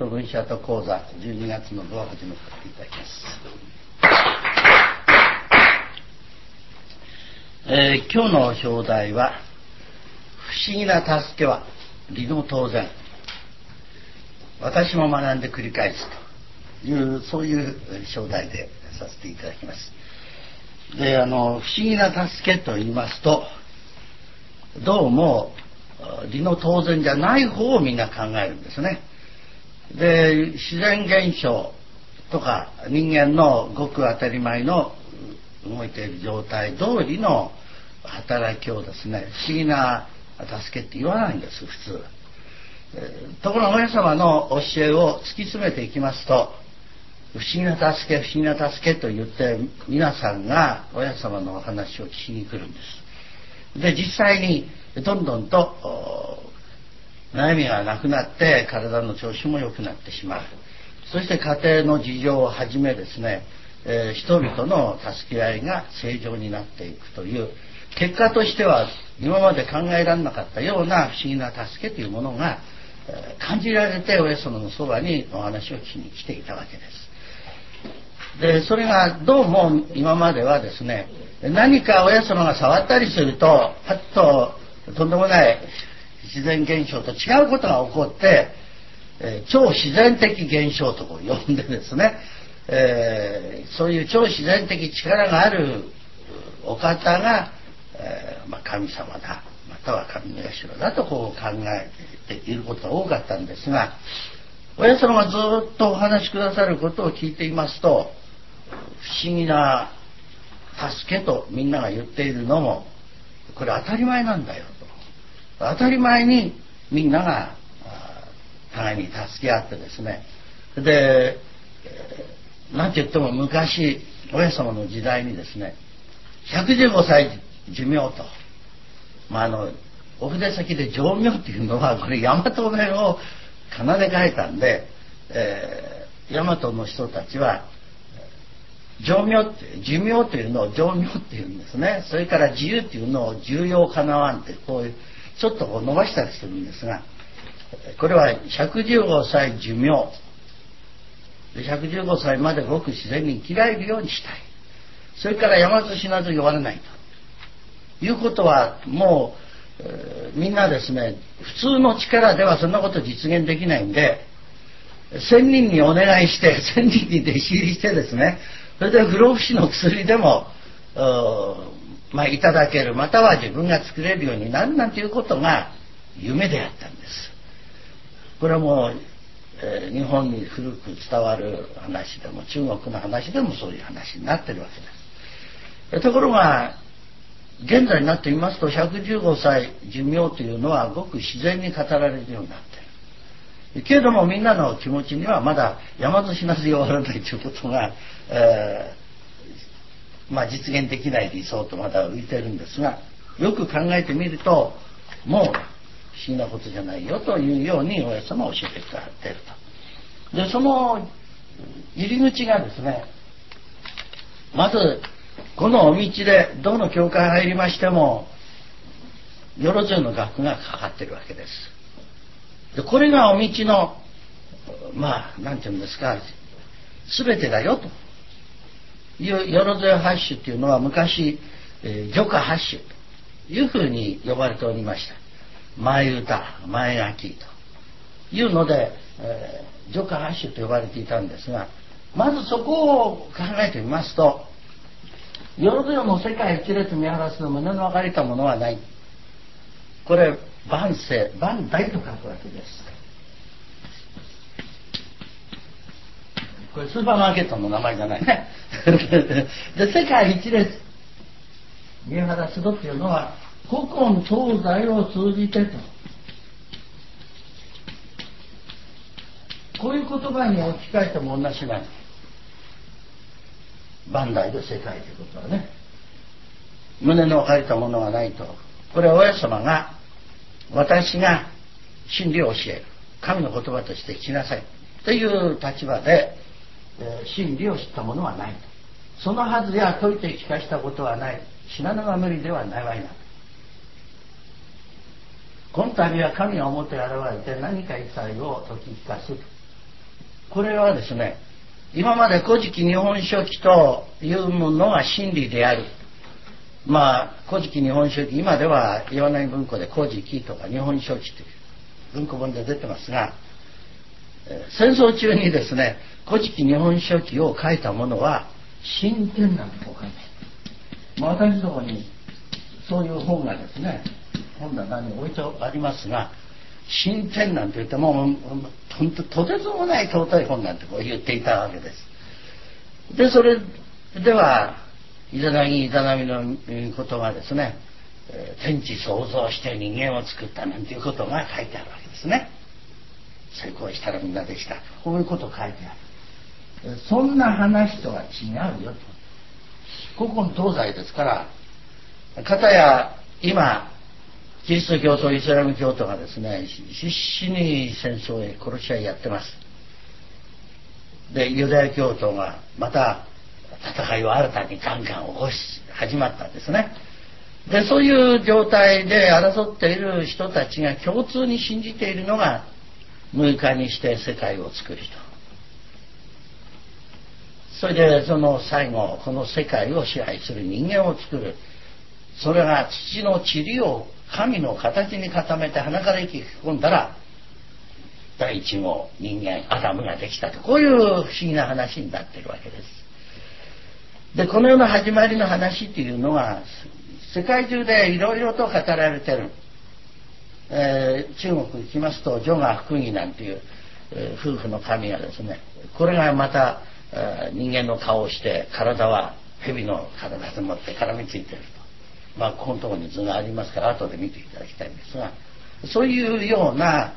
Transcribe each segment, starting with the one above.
と文社と講座12月の部を始めさせていただきます。今日の表題は不思議な助けは理の当然、私も学んで繰り返すというそういう表題でさせていただきます。で、不思議な助けと言いますと、どうも理の当然じゃない方をみんな考えるんですね。で、自然現象とか人間のごく当たり前の動いている状態通りの働きをですね、不思議な助けって言わないんです、普通。ところが親様の教えを突き詰めていきますと、不思議な助け、不思議な助けと言って皆さんが親様のお話を聞きに来るんです。で、実際にどんどんと悩みがなくなって体の調子も良くなってしまう。そして家庭の事情をはじめですね、人々の助け合いが正常になっていくという結果としては、今まで考えられなかったような不思議な助けというものが感じられて、親様のそばにお話を聞きに来ていたわけです。で、それがどうも今まではですね、何か親様が触ったりするとパッととんでもない自然現象と違うことが起こって、超自然的現象と呼んでですね、そういう超自然的力があるお方が、神様だ、または神の社だと考えていることが多かったんですが、親様がずっとお話しくださることを聞いていますと、不思議な助けとみんなが言っているのもこれ当たり前なんだよと。当たり前にみんなが互いに助け合ってですね、で、なんて言っても昔親様の時代にですね、115歳寿命と、お筆先で寿命っていうのはこれ大和弁を奏で変えたんで、大和の人たちは寿命というのを寿命っていうんですね。それから自由っていうのを重要かなわんって、こういうちょっと伸ばしたりするんですが、これは115歳寿命で、115歳までごく自然に生きられるようにしたい。それから病まず死なず弱らないということは、もう、みんなですね、普通の力ではそんなこと実現できないんで、1000人にお願いして1000人に弟子入りしてですね、それで不老不死の薬でもいただける、または自分が作れるようになるなんていうことが夢であったんです。これはもう、日本に古く伝わる話でも中国の話でもそういう話になってるわけです。ところが現在になってみますと、115歳寿命というのはごく自然に語られるようになっているけれども、みんなの気持ちにはまだ病まず死なず弱らないということが、実現できない理想とまだ浮いてるんですが、よく考えてみるともう不思議なことじゃないよというように親様は教えてくださっていると。で、その入り口がですね、まずこのお道でどの教会入りましてもよろずの学がかかっているわけです。で、これがお道のなんていうんですか、全てだよという、よろずや八種っていうのは昔除歌八種というふうに呼ばれておりました。前歌、前書きというので、除歌八種と呼ばれていたんですが、まずそこを考えてみますと、よろずよの世界一列見晴らすの胸の分かれたものはない。これ万世、万代と書くわけです。これスーパーマーケットの名前じゃないね。で、世界一列見晴らすのっていうのは古今東西を通じてと、こういう言葉に置き換えても同じなんです。万代で世界ということはね、胸の置かれたものはないと。これは親様が、私が真理を教える、神の言葉として聞きなさいという立場で、真理を知ったものはないと。そのはずや説いて聞かしたことはない、知らぬが無理ではないわいな。この度は神が表へ現れて何か一切を説き聞かすこれはですね、今まで古事記日本書紀というものが真理である。古事記日本書紀、今では岩波文庫で古事記とか日本書紀という文庫本で出てますが、戦争中にですね、古事記日本書紀を書いたものは新天なんて書いてある。私のところにそういう本がですね、本棚に置いてありますが、新天なんて言ってもとてつもない尊い本なんてこう言っていたわけです。でそれではイザナギイザナミのことがですね、天地創造して人間を作ったなんていうことが書いてあるわけですね。成功したらみんなできた、こういうこと書いてある。そんな話とは違うよと。古今東西ですから、かたや今キリスト教とイスラム教とがですね、必死に戦争へ殺し合いやってます。でユダヤ教徒がまた戦いを新たにガンガン起こし始まったんですね。でそういう状態で争っている人たちが共通に信じているのが、6日にして世界を作る人、それでその最後この世界を支配する人間を作る。それが土の塵を神の形に固めて鼻から息を吹き込んだら第一号人間アダムができたと、こういう不思議な話になっているわけです。でこの世の始まりの話っていうのは世界中でいろいろと語られている。中国行きますとジョガ福義なんていう、夫婦の神がですね、これがまた、人間の顔をして体は蛇の体でもって絡みついていると。ここのところに図がありますから後で見ていただきたいんですが、そういうような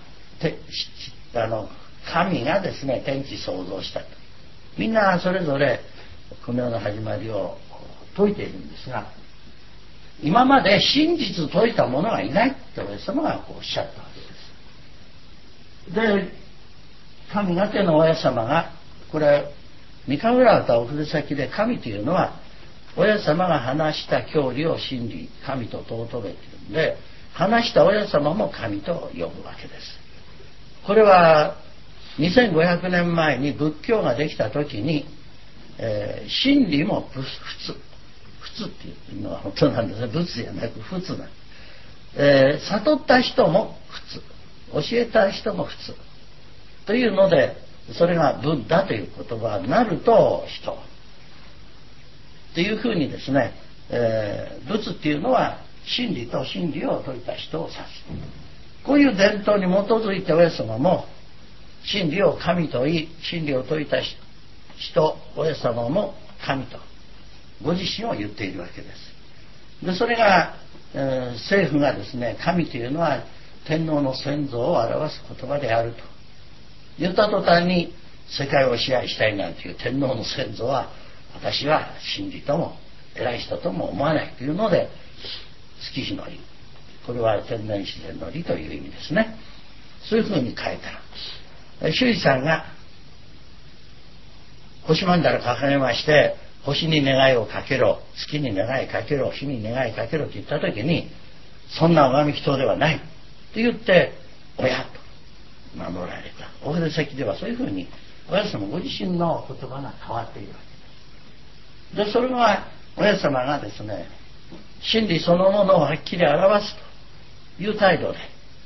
神がですね天地創造したと。みんなそれぞれこの世の始まりを説いているんですが、今まで真実説いた者がいないってお父様がこうおっしゃったわけです。で神がけの親様が、これ三日浦とお筆先で神というのは親様が話した教理を真理神と尊べているんで、話した親様も神と呼ぶわけです。これは2500年前に仏教ができた時に、真理も仏っていうのは本当なんですね。仏じゃなく仏なんです。悟った人も仏、教えた人も仏というので、それがブッダという言葉になると人っていうふうにですね、仏っていうのは真理と真理を説いた人を指す。こういう伝統に基づいて親様も真理を神と言い、真理を説いた人親様も神とご自身を言っているわけです。でそれが、政府がですね、神というのは天皇の先祖を表す言葉であると言った途端に、世界を支配したいなんていう天皇の先祖は私は真理とも偉い人とも思わないというので、月日の理、これは天然自然の理という意味ですね。そういうふうに書いたら、修士さんが星曼荼羅掲げまして、星に願いをかけろ、月に願いかけろ、日に願いかけろと言った時に、そんな拝み人ではないと言って親と名乗られた。お筆先ではそういうふうに親様ご自身の言葉が変わっているわけです。でそれは親様がですね、真理そのものをはっきり表すという態度で、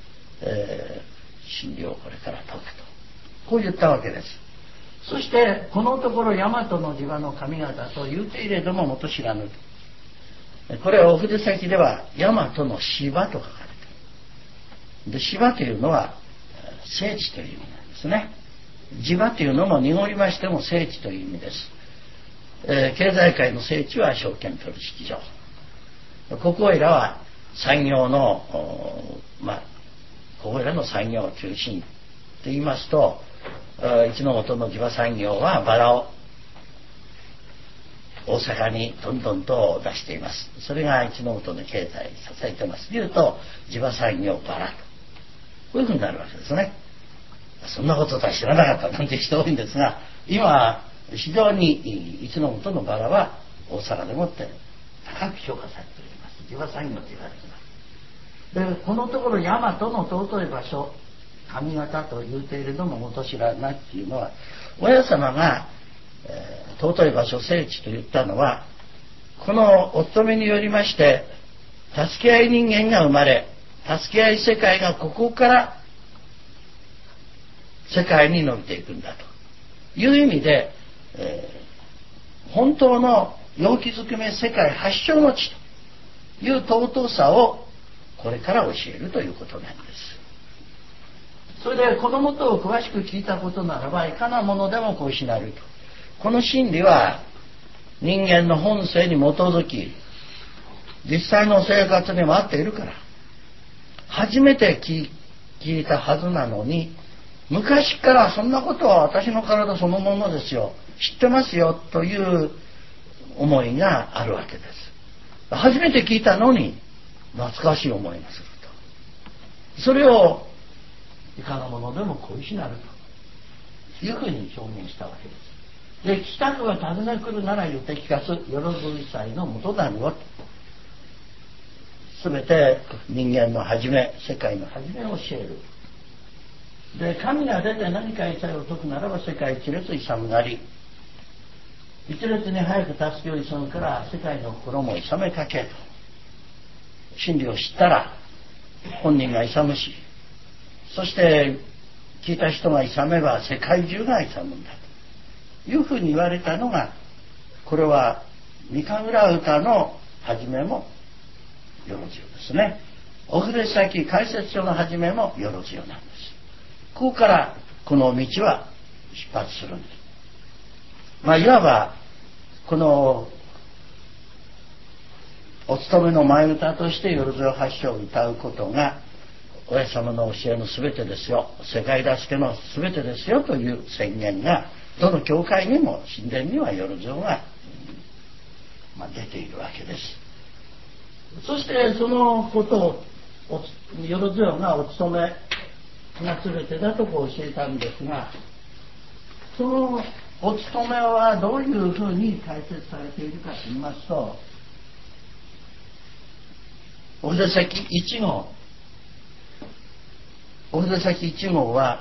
真理をこれから説くと、こう言ったわけです。そしてこのところ大和の地場の神々と言うていれどももと知らぬ。これはお筆先では大和の芝と書かれている。で芝というのは聖地という意味なんですね。地場というのも濁りましても聖地という意味です。経済界の聖地は証券取引所、ここいらは産業のここいらの産業中心と言いますと、一の本の地場産業はバラを大阪にどんどんと出しています。それが一の本の経済を支えています。言うと地場産業バラとこういうふうになるわけですね。そんなこととは知らなかったなんて人多いんですが、今非常に一の本のバラは大阪でもって高く評価されております。地場産業と言われています。でこのところ大和の尊い場所髪型と言うているのも元知らないっていうのは、親様が、尊い場所聖地と言ったのは、このお務めによりまして助け合い人間が生まれ、助け合い世界がここから世界に伸びていくんだという意味で、本当の陽気づくめ世界発祥の地という尊さをこれから教えるということなんです。それで子供と詳しく聞いたことならば、いかなものでも恋しなると。この真理は人間の本性に基づき実際の生活にも合っているから、初めて聞いたはずなのに、昔からそんなことは私の体そのものですよ、知ってますよという思いがあるわけです。初めて聞いたのに懐かしい思いがすると。それをいかなものでも恋しなるというふうに表現したわけです。で、聞きたくは尋ね来るなら言って聞かす、よろずい祭の元なるを、すべて人間の始め、世界の始めを教える。で、神が出て何か異彩を説くならば、世界一列勇むなり、一列に早く助けを急ぐから世界の心も勇めかけと。真理を知ったら本人が勇むし、そして聞いた人が勇めば世界中が勇むんだというふうに言われたのが、これは御神楽歌の始めもよろずよですね。お筆先解説書の始めもよろずよなんです。ここからこの道は出発するんです。いわばこのお勤めの前歌としてよろずよ発祥を歌うことが親様の教えのすべてですよ、世界助けのすべてですよという宣言がどの教会にも神殿にはよろずよが、出ているわけです。そしてそのことをよろずよがお勤めが全てだと教えたんですが、そのお勤めはどういうふうに解説されているかと言いますと、お筆先1号、お筆先1号は、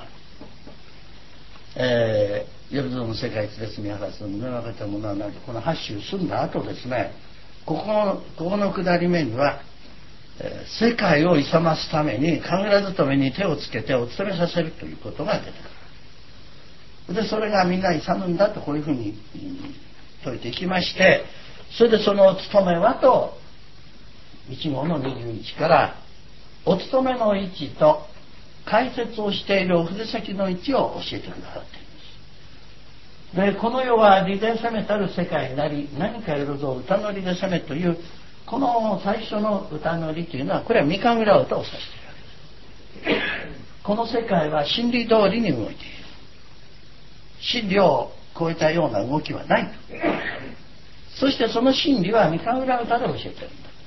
よろずよの世界一列にあらず胸の分けたものはなく、この8州済んだ後ですね、ここの下り目には、世界を勇ますために神楽勤めに手をつけてお勤めさせるということが出てくる。で、それがみんな勇むんだとこういうふうに説いていきまして、それでそのお勤めはと1号の21からお勤めの位置と解説をしているお筆先の位置を教えてくださっています。で、この世は利で攻めたる世界になり、何かよろずを歌の利で攻めというこの最初の歌の利というのは、これは御神楽歌を指しているわけです。この世界は真理通りに動いている。真理を超えたような動きはないと。そしてその真理は御神楽歌で教えているんだ。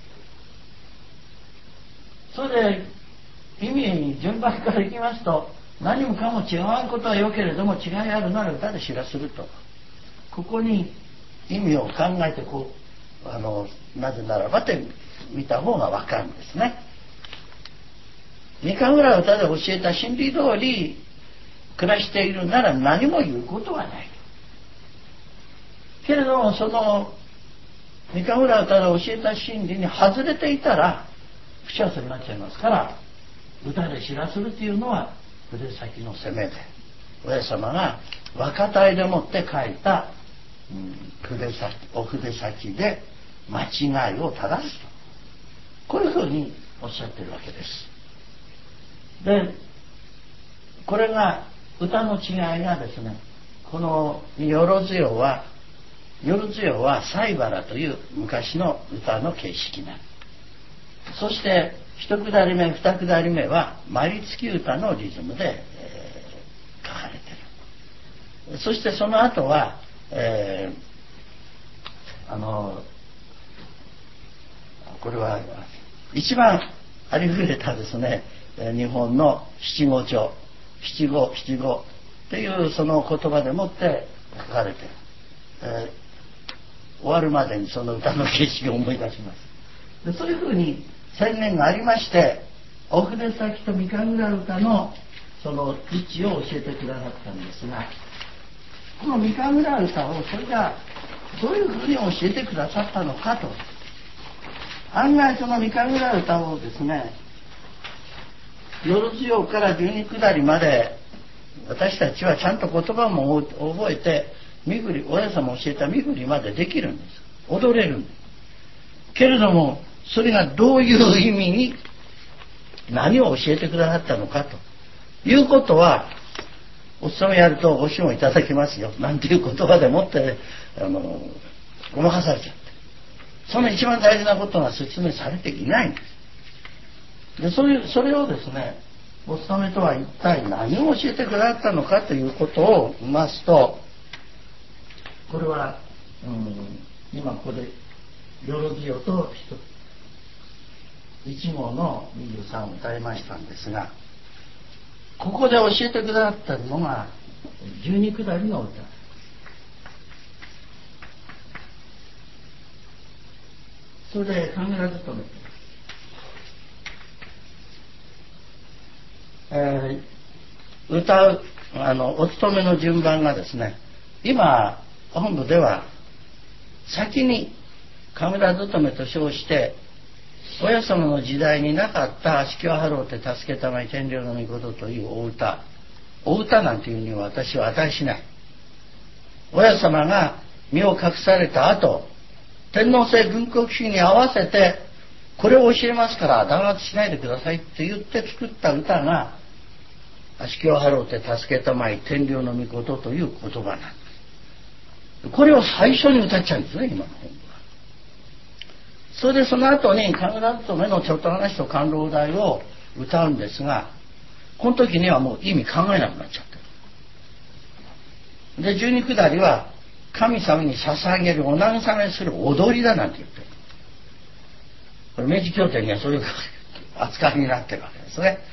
それで意味順番からいきますと、何もかも違うことはよけれども違いあるなら歌で知らすると、ここに意味を考えてなぜならばって見た方が分かるんですね。御神楽歌で教えた真理通り暮らしているなら何も言うことはないけれども、その御神楽歌で教えた真理に外れていたら不幸せになっちゃいますから、歌で知らするというのは筆先の攻めで、親様が和歌体でもって書いたお筆先で間違いを正すと、こういうふうにおっしゃっているわけです。で、これが歌の違いがですね、このよろずよは祭原という昔の歌の形式な、そして一下り目二下り目は参りつき歌のリズムで、書かれている。そしてその後は、これは一番ありふれたですね、日本の七五調、七五というその言葉でもって書かれている。終わるまでにその歌の形式を思い出します。で、そういうふうに宣言がありまして、お筆先と御神楽歌のその位置を教えてくださったんですが、この三神楽歌をそれがどういうふうに教えてくださったのかと。案外その三神楽歌をですね、夜強から十二下りまで私たちはちゃんと言葉も覚えて、親様教えた身振りまでできるんです。踊れるんです。けれどもそれがどういう意味に何を教えてくださったのかということは、お勤めやるとご指導いただきますよなんていう言葉でもってごまかされちゃって、その一番大事なことが説明されていないんです。でそれをですね、お勤めとは一体何を教えてくださったのかということを見ますと、これは、今ここでよろずよと一号の23を歌いましたんですが、ここで教えてくださったのが十二下りの歌。それで神楽勤め、歌うお勤めの順番がですね、今本部では先に神楽勤めと称して親様の時代になかった「足利はろうて助けたまい天領の御事」というお歌なんていうには私は値しない。親様が身を隠された後、天皇制軍国主義に合わせてこれを教えますから弾圧しないでくださいって言って作った歌が「足利はろうて助けたまい天領の御事」という言葉なんです。これを最初に歌っちゃうんですね、今の本部は。それでその後に神楽勤めのちょっと話と観覧題を歌うんですが、この時にはもう意味考えなくなっちゃってる。で十二下りは神様に捧げるお慰めする踊りだなんて言ってる。これ明治協定にはそういう扱いになってるわけですね。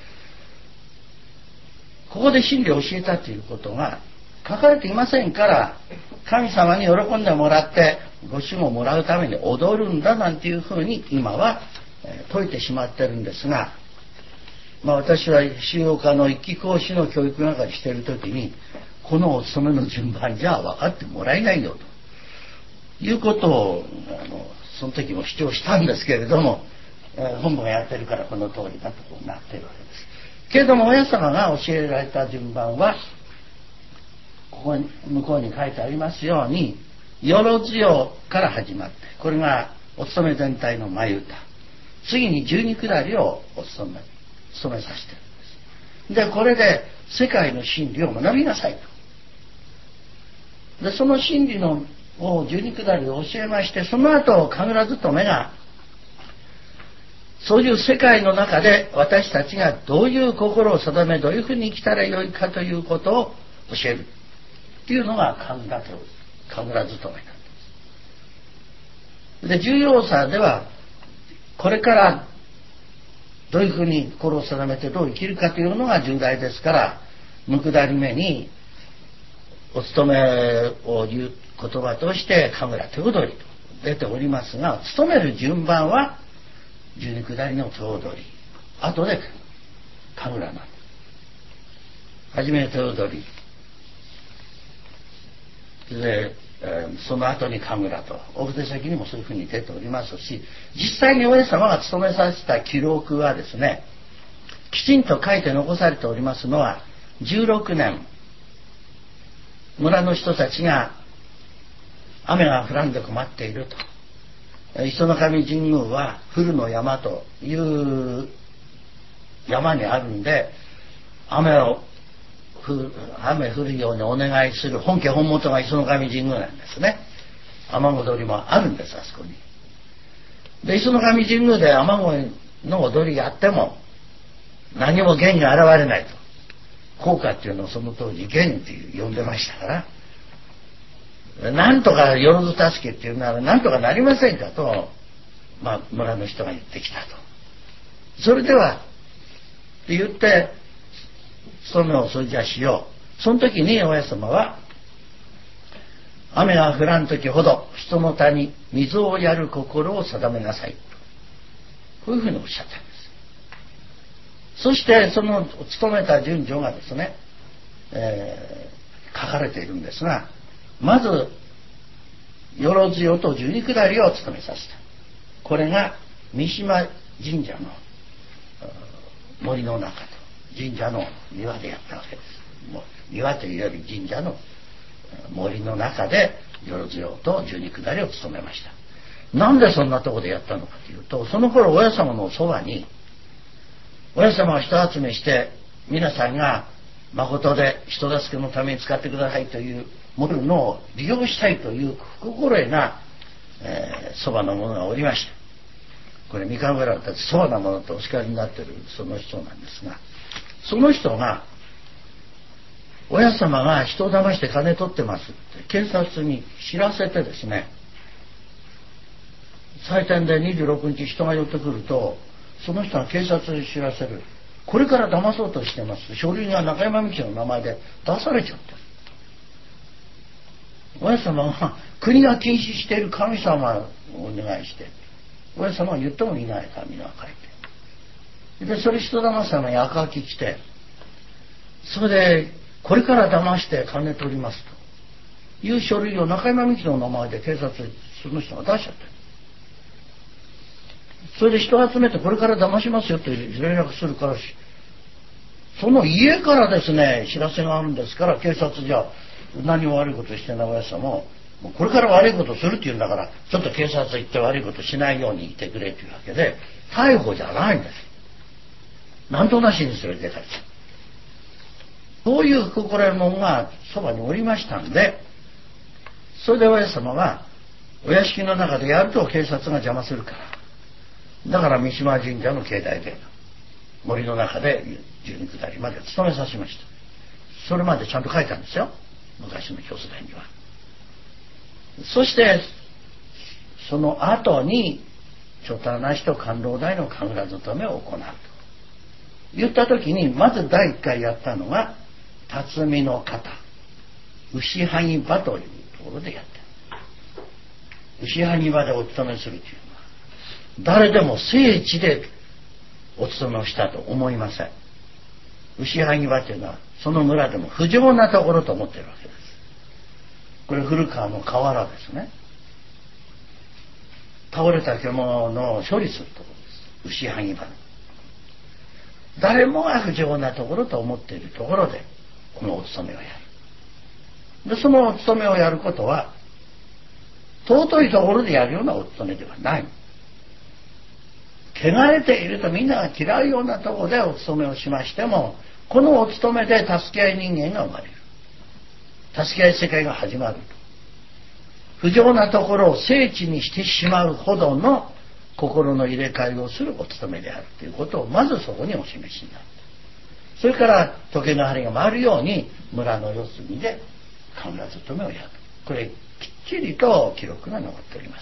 ここで真理を教えたということが書かれていませんから、神様に喜んでもらってご主をもらうために踊るんだなんていうふうに今は説いてしまってるんですが、私は修行科の一期講師の教育係している時に、このお勤めの順番じゃ分かってもらえないよということをその時も主張したんですけれども、本部がやってるからこの通りだとこうなっているわけです。けれども親様が教えられた順番はここに向こうに書いてありますように、よろずよから始まって、これがお勤め全体の前歌、次に十二下りを務めさせてるんです。でこれで世界の真理を学びなさいと。でその真理の十二下りを教えまして、その後神楽勤めがそういう世界の中で私たちがどういう心を定め、どういうふうに生きたらよいかということを教えるっていうのが神楽勤めなんです。で重要さでは、これからどういうふうに心を定めてどう生きるかというのが重大ですから、むくだり目にお勤めを言う言葉として神楽手踊りと出ておりますが、勤める順番は十二下りの手踊り、後で神楽なんです。初め手踊りで、その後に神楽とお筆先にもそういうふうに出ておりますし、実際に親様が務めさせた記録はですね、きちんと書いて残されておりますのは、16年村の人たちが雨が降らんで困っていると、磯の神神宮は古の山という山にあるんで、雨降るようにお願いする本家本元が磯の神神宮なんですね。雨踊りもあるんです、あそこに。で磯の神神宮で雨乞いの踊りやっても何も元が現れないと。効果っていうのをその当時元って呼んでましたから、なんとかよろず助けっていうならなんとかなりませんかと、村の人が言ってきたと。それではって言って務めをそれじゃしよう。その時に親様は、雨が降らん時ほど人の田に水をやる心を定めなさいと、こういうふうにおっしゃったんです。 そしてその務めた順序がですね、書かれているんですが、まずよろずよと十二下りを務めさせた。これが三島神社の森の中と神社の庭でやったわけです。もう庭というより神社の森の中でよろずよと十二下りを務めました。なんでそんなとこでやったのかというと、その頃親様のそばに親様を人集めして皆さんが誠で人助けのために使ってくださいというものを利用したいという心得なそばの者がおりました。これ三河村だってそばの者とお叱りになっているその人なんですが、その人が親様が人を騙して金取ってますって警察に知らせてですね、祭典で26日人が寄ってくるとその人が警察に知らせる。これから騙そうとしてます。書類が中山美紀の名前で出されちゃってる。親様が国が禁止している神様をお願いして、親様が言ってもいない紙が書いて、でそれ人騙すために赤書き来て、それでこれから騙して金取りますという書類を中山美紀の名前で警察にその人が出しちゃってる。それで人を集めてこれから騙しますよって連絡するから、その家からですね知らせがあるんですから、警察じゃ何も悪いことしてない親様もうこれから悪いことするっていうんだから、ちょっと警察行って悪いことしないようにいてくれというわけで、逮捕じゃないんです。なんとなしに連れて帰っちゃう。そういう心得者がそばにおりましたんで、それで親様はお屋敷の中でやると警察が邪魔するから、だから三島神社の境内で森の中で十二下りまで務めさせました。それまでちゃんと書いたんですよ、昔の表紙には。そしてその後に所帯なしと官老大の神楽勤めを行うと言った時に、まず第一回やったのが辰巳の方牛萩場というところでやってる。牛萩場でお勤めするというのは誰でも聖地でお勤めをしたと思いません。牛萩場というのはその村でも不浄なところと思っているわけです。これ古川の河原ですね。倒れた獣の処理するところです。牛萩場の誰もが不浄なところと思っているところでこのお勤めをやる。でそのお勤めをやることは尊いところでやるようなお勤めではない。汚れているとみんなが嫌うようなところでお勤めをしましても、このお勤めで助け合い人間が生まれる。助け合い世界が始まると。不浄なところを聖地にしてしまうほどの心の入れ替えをするお勤めであるということをまずそこにお示しになる。それから時計の針が回るように村の四隅で神楽勤めをやる。これきっちりと記録が残っております。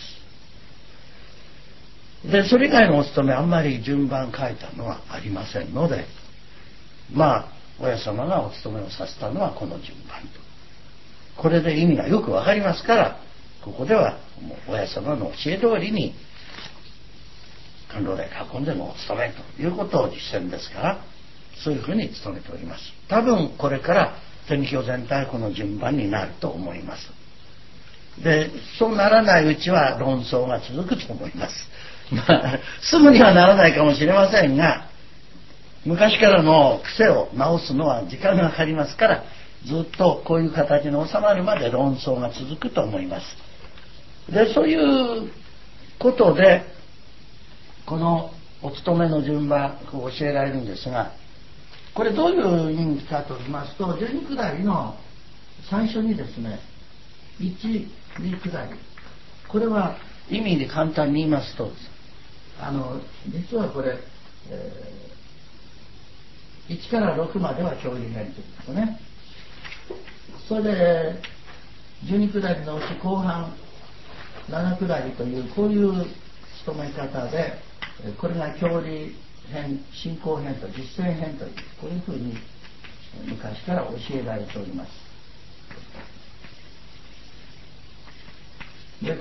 でそれ以外のお勤めあんまり順番書いたのはありませんので、親様がお勤めをさせたのはこの順番と、これで意味がよくわかりますから、ここではもう親様の教え通りに官老大囲んでのお勤めということを実践ですから、そういうふうに努めております。多分これから天教全体この順番になると思います。でそうならないうちは論争が続くと思います。すぐにはならないかもしれませんが、昔からの癖を直すのは時間がかかりますから、ずっとこういう形に収まるまで論争が続くと思います。でそういうことでこのお勤めの順番を教えられるんですが、これどういう意味かと言いますと、十二下りの最初にですね、一二下り、これは意味で簡単に言いますと、実はこれ、1から6までは教理編というんですね。それで十二下りのうち後半7下りというこういう務め方で、これが教理編、信仰編と実践編という、こういうふうに昔から教えられております。で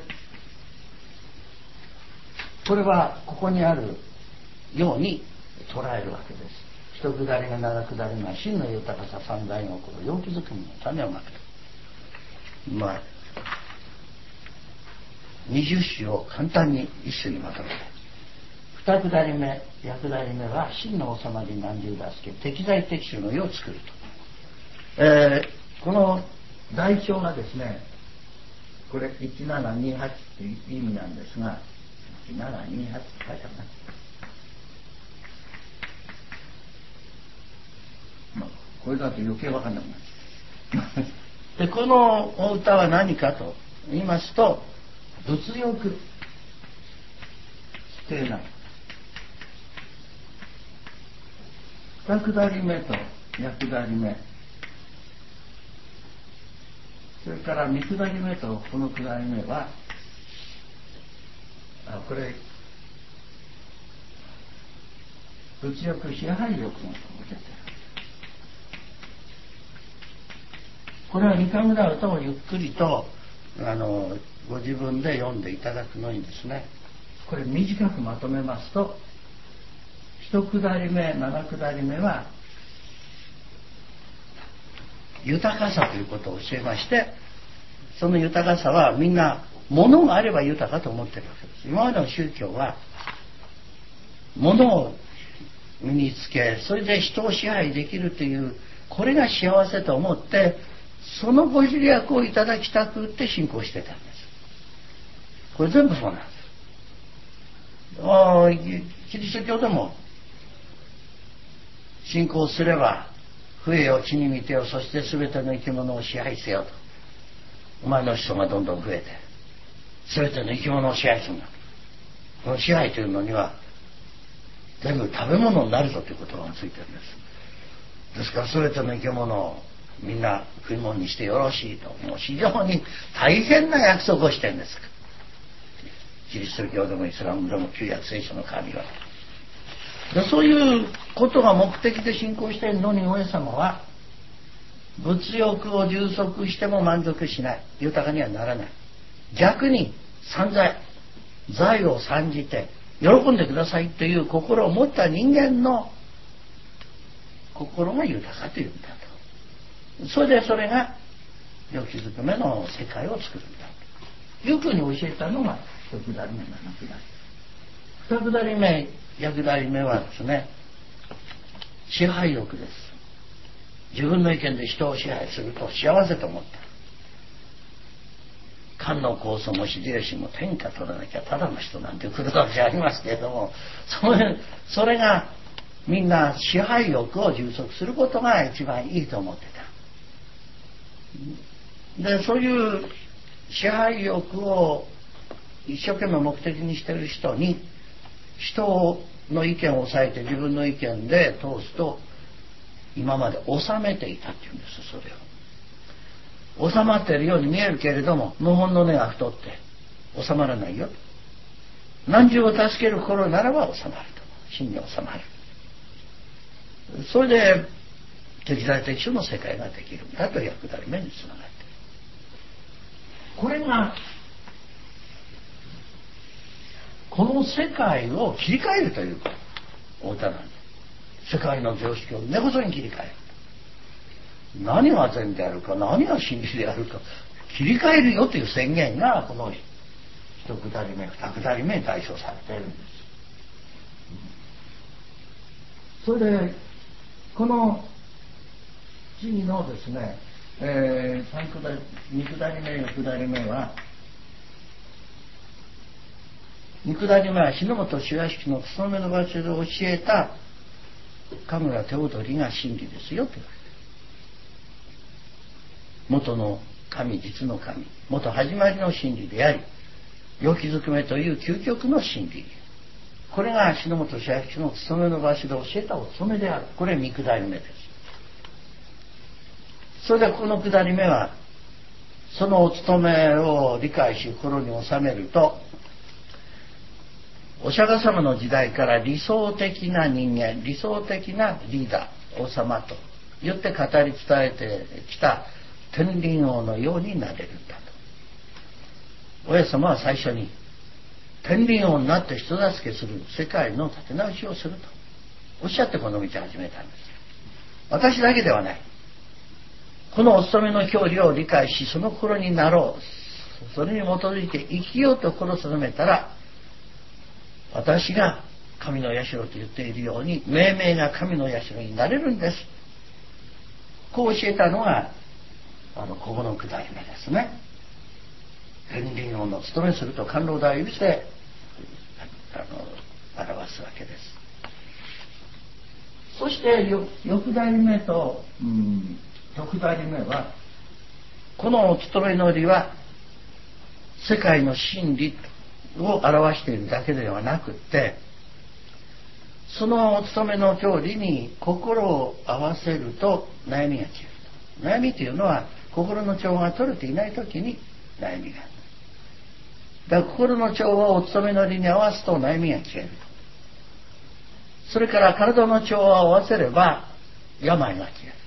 これはここにあるように捉えるわけです。 一下り目七下り目は真の豊かさ三大心陽気づくみの種をまくと。20種を簡単に一種にまとめて、二下り目八下り目は真の収まり南流助け適材適所の世を作ると。この題表がですね、これ1728っていう意味なんですが、1728って書いてあるな。これだと余計分かんなくなるで、このお歌は何かと言いますと、物欲否定な二下り目と八下り目、それから三下り目とこの下り目は、これ物欲支配欲のと出てる。これは二冠村歌をゆっくりとご自分で読んでいただくのにですね、これ短くまとめますと、一下り目七下り目は豊かさということを教えまして、その豊かさはみんな物があれば豊かと思ってるわけです。今までの宗教は物を身につけ、それで人を支配できるという、これが幸せと思って、そのご利益をいただきたくって信仰してたんです。これ全部そうなんです。キリスト教でも信仰すれば増えよ地に見てよ、そして全ての生き物を支配せよと。お前の子孫がどんどん増えて全ての生き物を支配するんだ。この支配というのには全部食べ物になるぞという言葉がついてるんです。ですから全ての生き物をみんな食い物にしてよろしいと、もう非常に大変な約束をしてるんです。キリスト教でもイスラムでも旧約聖書の神は。でそういうことが目的で信仰しているのに、上様は物欲を充足しても満足しない、豊かにはならない。逆に散財を賛じて喜んでくださいという心を持った人間の心が豊かというんだと。それが良きづくめの世界を作るんだというふうに教えたのが一下り目七下り目。二下り目八下り目はですね、支配欲です。自分の意見で人を支配すると幸せと思った。官の構想も秀吉も天下取らなきゃただの人なんていうことじゃありますけれども、それがみんな支配欲を充足することが一番いいと思ってた。でそういう支配欲を一生懸命目的にしている人に、人の意見を抑えて自分の意見で通すと、今まで収めていたっていうんです。それを収まっているように見えるけれども、謀反の根が太って収まらないよ。何十を助ける心ならば収まると、真に収まる。それで適材適所の世界ができるんだという役割目につながっている。これがこの世界を切り替えるというお歌なんです。世界の常識を根こそぎ切り替える。何が善であるか何が真理であるか切り替えるよという宣言がこの一下り目二下り目に代表されているんです。それでこの次のですね、二下り目四下り目は、二下り目は日の本修屋敷の務めの場所で教えた神楽手踊りが真理ですよと言われて、元の神、実の神、元始まりの真理であり、良きづくめという究極の真理、これが日の本修屋敷の務めの場所で教えたお務めである。これ三下り目です。それでこの下り目はそのお務めを理解し心に収めると、お釈迦様の時代から理想的な人間、理想的なリーダー、王様と言って語り伝えてきた天輪王のようになれるんだと。お親様は最初に天輪王になって人助けする世界の立て直しをすると。 おっしゃってこの道を始めたんです。私だけではない。このお勤めの教理を理解し、その心になろう。それに基づいて生きようと心を定めたら、私が神の社と言っているように、命名が神の社になれるんです。こう教えたのが、ここの下り目ですね。天理論の務めすると官労大を許して表すわけです。そして欲下り目と得下り目は、このお務めの理は世界の真理を表しているだけではなくって、そのお務めの教理に心を合わせると悩みが消えると。悩みというのは心の調和が取れていないときに悩みがある。だから心の調和をお務めの理に合わすと悩みが消える。それから体の調和を合わせれば病が消える。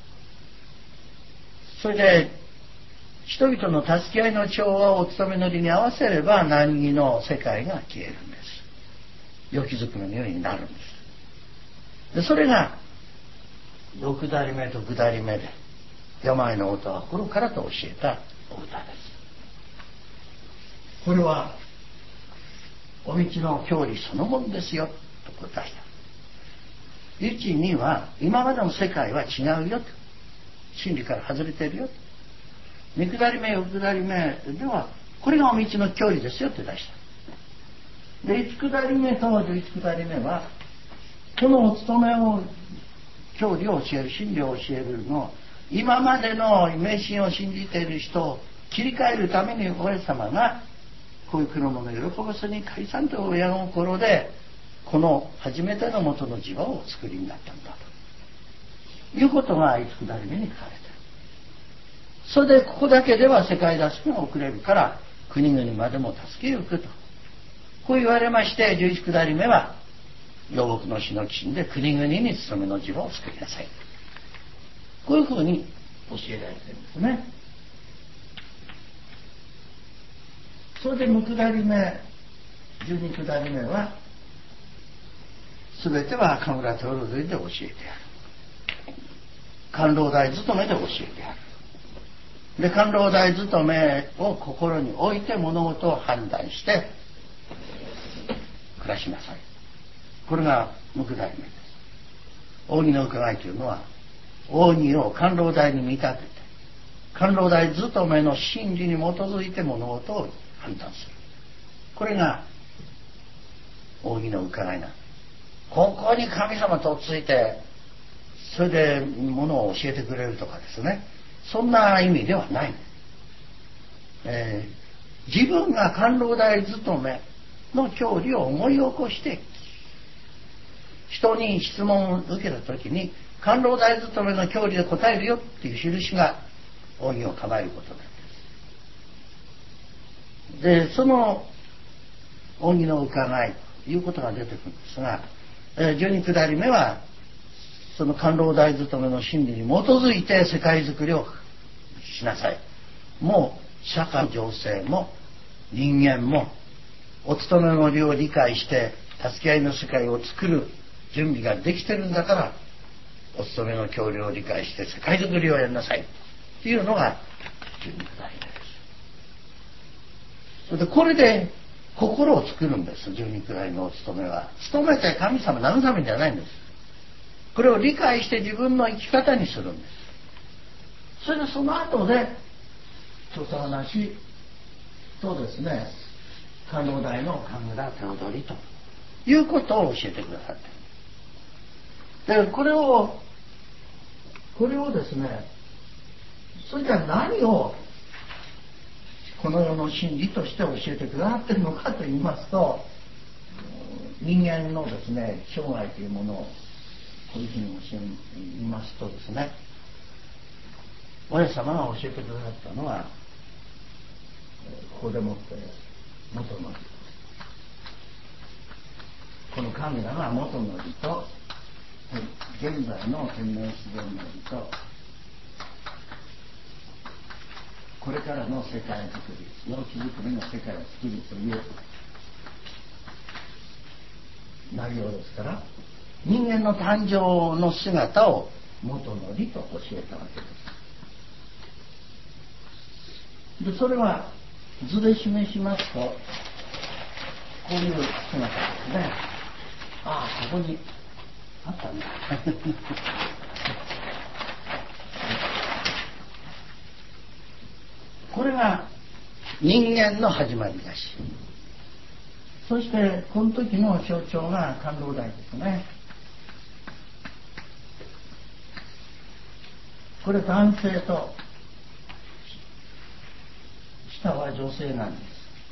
それで人々の助け合いの調和をお務めの理に合わせれば難儀の世界が消えるんです。良きづくめのようになるんです。でそれが六下り目と下り目で、病の音は心からと教えたお歌です。これはお道の教理そのものですよと答えた。1、2は今までの世界は違うよと、真理から外れているよと。三下り目四下り目ではこれがお道の教理ですよと出した。で一下り目と十一下り目はこのお務めを教理を教える、真理を教えるの今までの迷信を信じている人を切り替えるために親様がこういう黒物を喜ばせに解散という親心でこの初めての元の地場をお作りになったんだということが一下り目に書かれている。それでここだけでは世界脱出が遅れるから国々までも助けゆくとこう言われまして、十一下り目は養牧の死の寄進で国々に務めの地場を作りなさい、こういうふうに教えられているんですね。それで六下り目十二下り目は全ては神村テオロジーで教えてやる、官労大勤めで教えてやる。で官労大勤めを心に置いて物事を判断して暮らしなさい、これが六下り目です。扇の伺いというのは扇を官労大に見立てて官労大勤めの真理に基づいて物事を判断する、これが扇の伺いなんです。ここに神様とっついてそれでものを教えてくれるとかですね、そんな意味ではない、自分が官労大勤めの教理を思い起こして人に質問を受けた時に官労大勤めの教理で答えるよっていう印が扇を構えることなんです。でその扇の伺いということが出てくるんですが、十二下り目はその官労大勤めの真理に基づいて世界づくりをしなさい、もう社会情勢も人間もお勤めの理を理解して助け合いの世界を作る準備ができてるんだからお勤めの教理を理解して世界づくりをやりなさいっていうのが十二下り目です。それでこれで心を作るんです。十二下りのお勤めは勤めて神様慰めんじゃないんです。これを理解して自分の生き方にするんです。それでその後で調査話とですね官労大の神村手踊りということを教えてくださってでこれをですね、それじゃ何をこの世の真理として教えてくださっているのかと言いますと、人間のですね生涯というものをこういうふうに教えますとですね、親様が教えてくださったのはここでもって元の理、このカメラが元の理と現在の天然自然の理とこれからの世界づくり、養気づくりの世界を作るという内容ですから、 人間の誕生の姿を元の理と教えたわけです。でそれは図で示しますとこういう姿ですね。ああ、ここにあったねこれが人間の始まりだし、そしてこの時の象徴が観音台ですね。これ男性と下は女性なんです。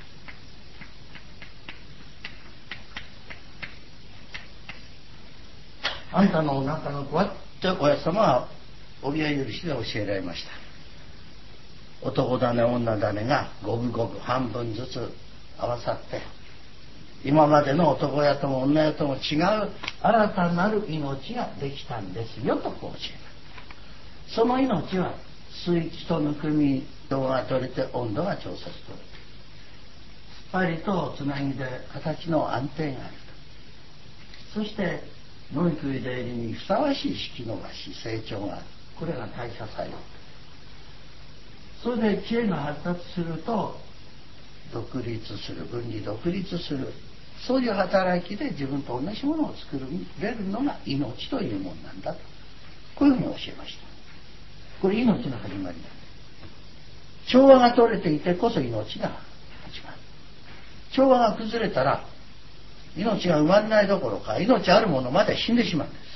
あんたのお腹の子はって親様は帯や許しで教えられました。男種女種が五分五分半分ずつ合わさって今までの男やとも女やとも違う新たなる命ができたんですよとこう教えた。その命は水気とぬくみ度が取れて温度が調節取れて針とつなぎで形の安定があると。そして野に食い出入りにふさわしい式伸ばし成長がある。これが代謝作用。それで知恵が発達すると独立する、分離独立する、そういう働きで自分と同じものを作れるのが命というものなんだと、こういうふうに教えました。これ命の始まりだ。調和が取れていてこそ命が始まる。調和が崩れたら命が生まれないどころか命あるものまで死んでしまうんです。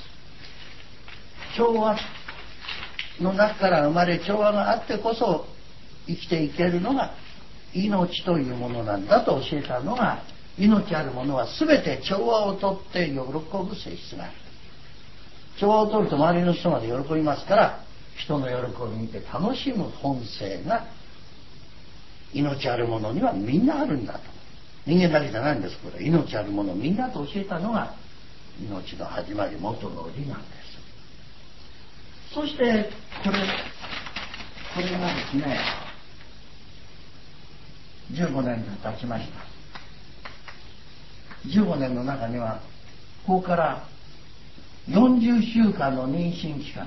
調和の中から生まれ調和があってこそ生きていけるのが命というものなんだと教えたのが、命あるものは全て調和をとって喜ぶ性質がある。調和をとると周りの人まで喜びますから、人の喜びを見て楽しむ本性が命あるものにはみんなあるんだと。人間だけじゃないんです。これ命あるものみんなと教えたのが命の始まり元の理なんです。そしてこれがですね15年経ちました。15年の中にはここから40週間の妊娠期間、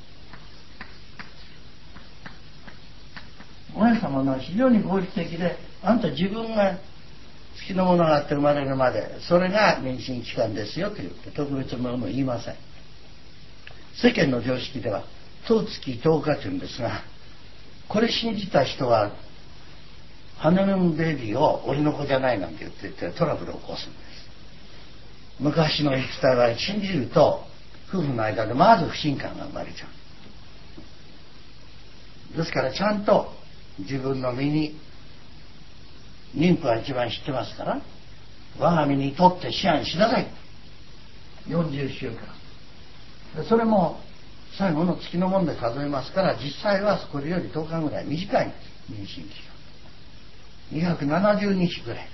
親様の非常に合理的で、あんた自分が好きなものがあって生まれるまでそれが妊娠期間ですよと言って特別なものを言いません。世間の常識では10月10日というんですが、これ信じた人はハネムーンベビーを俺の子じゃないなんて言ってトラブルを起こすんです。昔の言い伝えは信じると夫婦の間でまず不信感が生まれちゃう。ですからちゃんと自分の身に、妊婦は一番知ってますから、我が身にとって思案しなさい。40週間。それも最後の月のもんで数えますから、実際はこれより10日ぐらい短いんです。妊娠期間270日ぐらいです。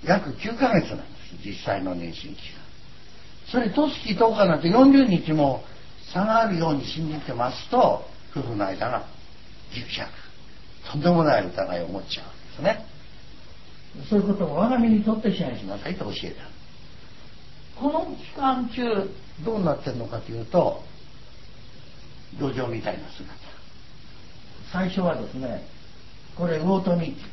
約9ヶ月なんです、実際の妊娠期間。それと月10日なんて40日も差があるように信じてますと、夫婦の間がギクシャク、とんでもない疑いを持っちゃうんですね。そういうことを我が身にとって支配しなさいと教えた。この期間中どうなってるのかというと、土壌みたいな姿。最初はですね、これ魚富って言ってるんです。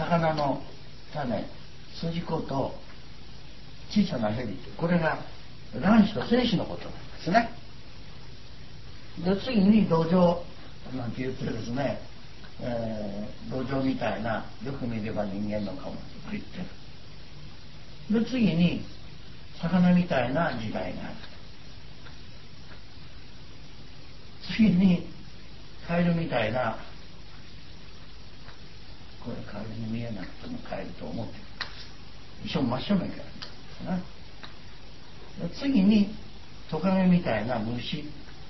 魚の種、筋子と小さな蛇、これが卵子と精子のことなんですね。で次に土壌なんて言ってですね、土壌みたいな、よく見れば人間の顔が入ってる。で次に魚みたいな時代がある。次にカエルみたいな、これカエルに見えなくてもカエルと思ってる。一緒真正面からですね。次にトカゲみたいな虫、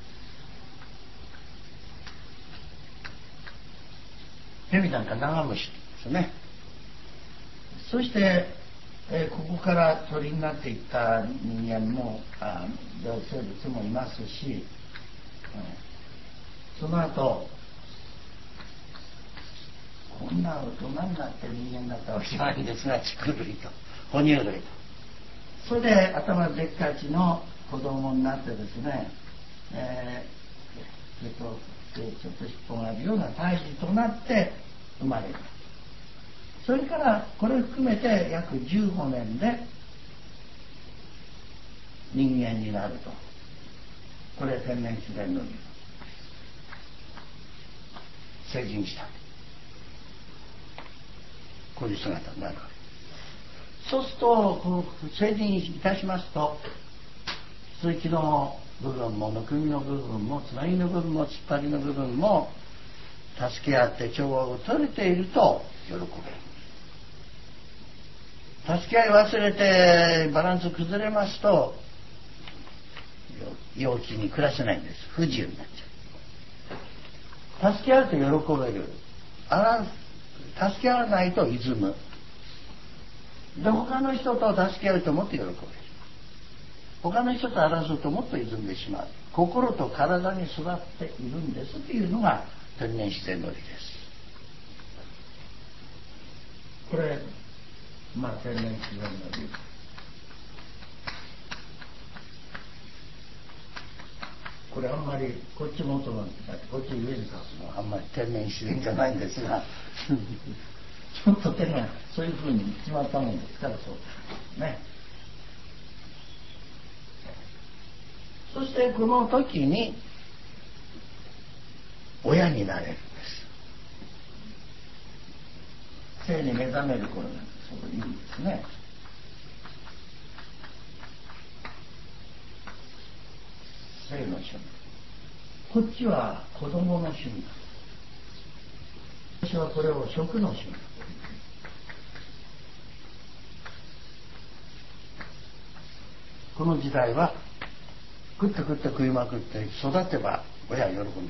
蛇なんか長虫ですね。そして、ここから鳥になっていった人間も動生物もいますし、その後こんな大人になって人間になったわけじゃないんですが、畜類と哺乳類とそれで頭でっかちの子供になってですね、ちょっと尻尾があるような胎児となって生まれる。それからこれを含めて約15年で人間になると。これ天然自然の理成人した。こういう姿になるわけ。そうすると成人いたしますと、続きの部分もぬくみの部分もつなぎの部分も突っ張りの部分も助け合って調和を取れていると喜べる。助け合い忘れてバランス崩れますと陽気に暮らせないんです。不自由になっちゃう。助け合うと喜べる。助け合わないと歪む。で他の人と助け合うともっと喜べる。他の人と争うともっと歪んでしまう。心と体に育っているんですというのが天然自然の理です。これ天然自然の理。これあんまりこっち元のこっち上に立つのはあんまり天然自然じゃないんですがちょっと手がそういうふうに決まったもんですからそうですね。そしてこの時に親になれるんです。性に目覚める頃なんです。そういう意味ですね。性の旬。こっちは子供の旬だ。私はこれを食の旬だ。この時代は食って食いまくって育てば親は喜んでくれ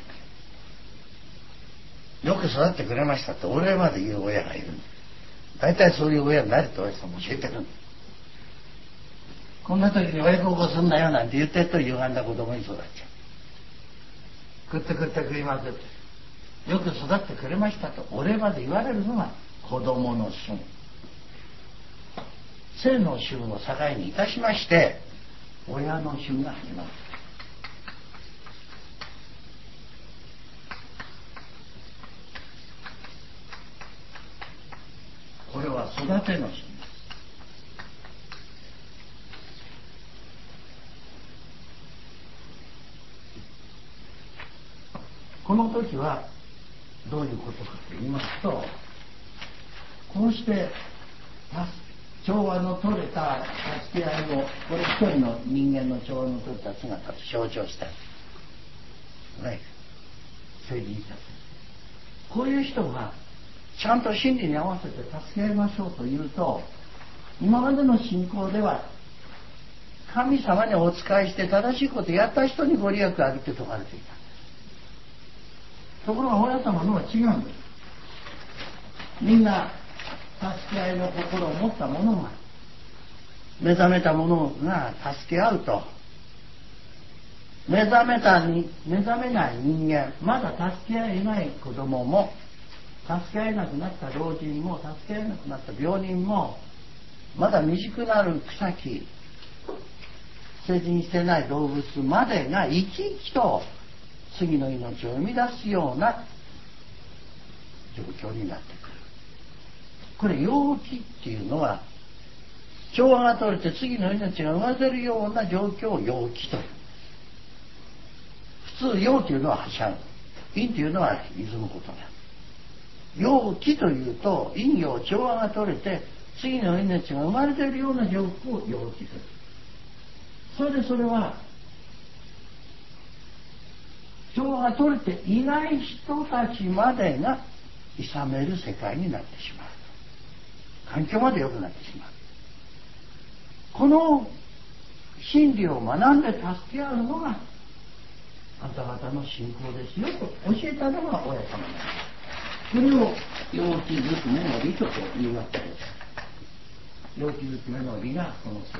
る。よく育ってくれましたってお礼まで言う親がいる。大体そういう親になると親さんも教えてる。こんな時に親孝行すんなよなんて言ってると歪んだ子供に育っちゃう。食って食いまくってよく育ってくれましたとお礼まで言われるのが子供の旬。性の旬を境にいたしまして親の旬が始まる。これは育ての旬です。この時はどういうことかと言いますと、こうして調和の取れた助け合いをこれ一人の人間の調和の取れた姿と象徴したね、成人した。こういう人がちゃんと真理に合わせて助け合いましょうというと、今までの信仰では神様にお仕えして正しいことをやった人にご利益をあげて説かれていた。ところが親様のは違うんです。みんな助け合いの心を持った者が目覚めた者が助け合うと、目覚めない人間、まだ助け合えない子供も、助け合えなくなった老人も、助け合えなくなった病人も、まだ未熟なる草木、成人してない動物までが生き生きと次の命を生み出すような状況になってくる。これ陽気っていうのは調和が取れて次の命が生まれるような状況を陽気という。普通陽というのははしゃぐ、陰というのは歪むことだ。陽気というと陰陽調和が取れて次の命が生まれているような状況を陽気という。それは調和が取れていない人たちまでが諌める世界になってしまう。環境まで良くなってしまう。この真理を学んで助け合うのがあなた方の信仰ですよと教えたのが親様なんです。これを陽気づくめの理というわけです。陽気づくめの理がこの世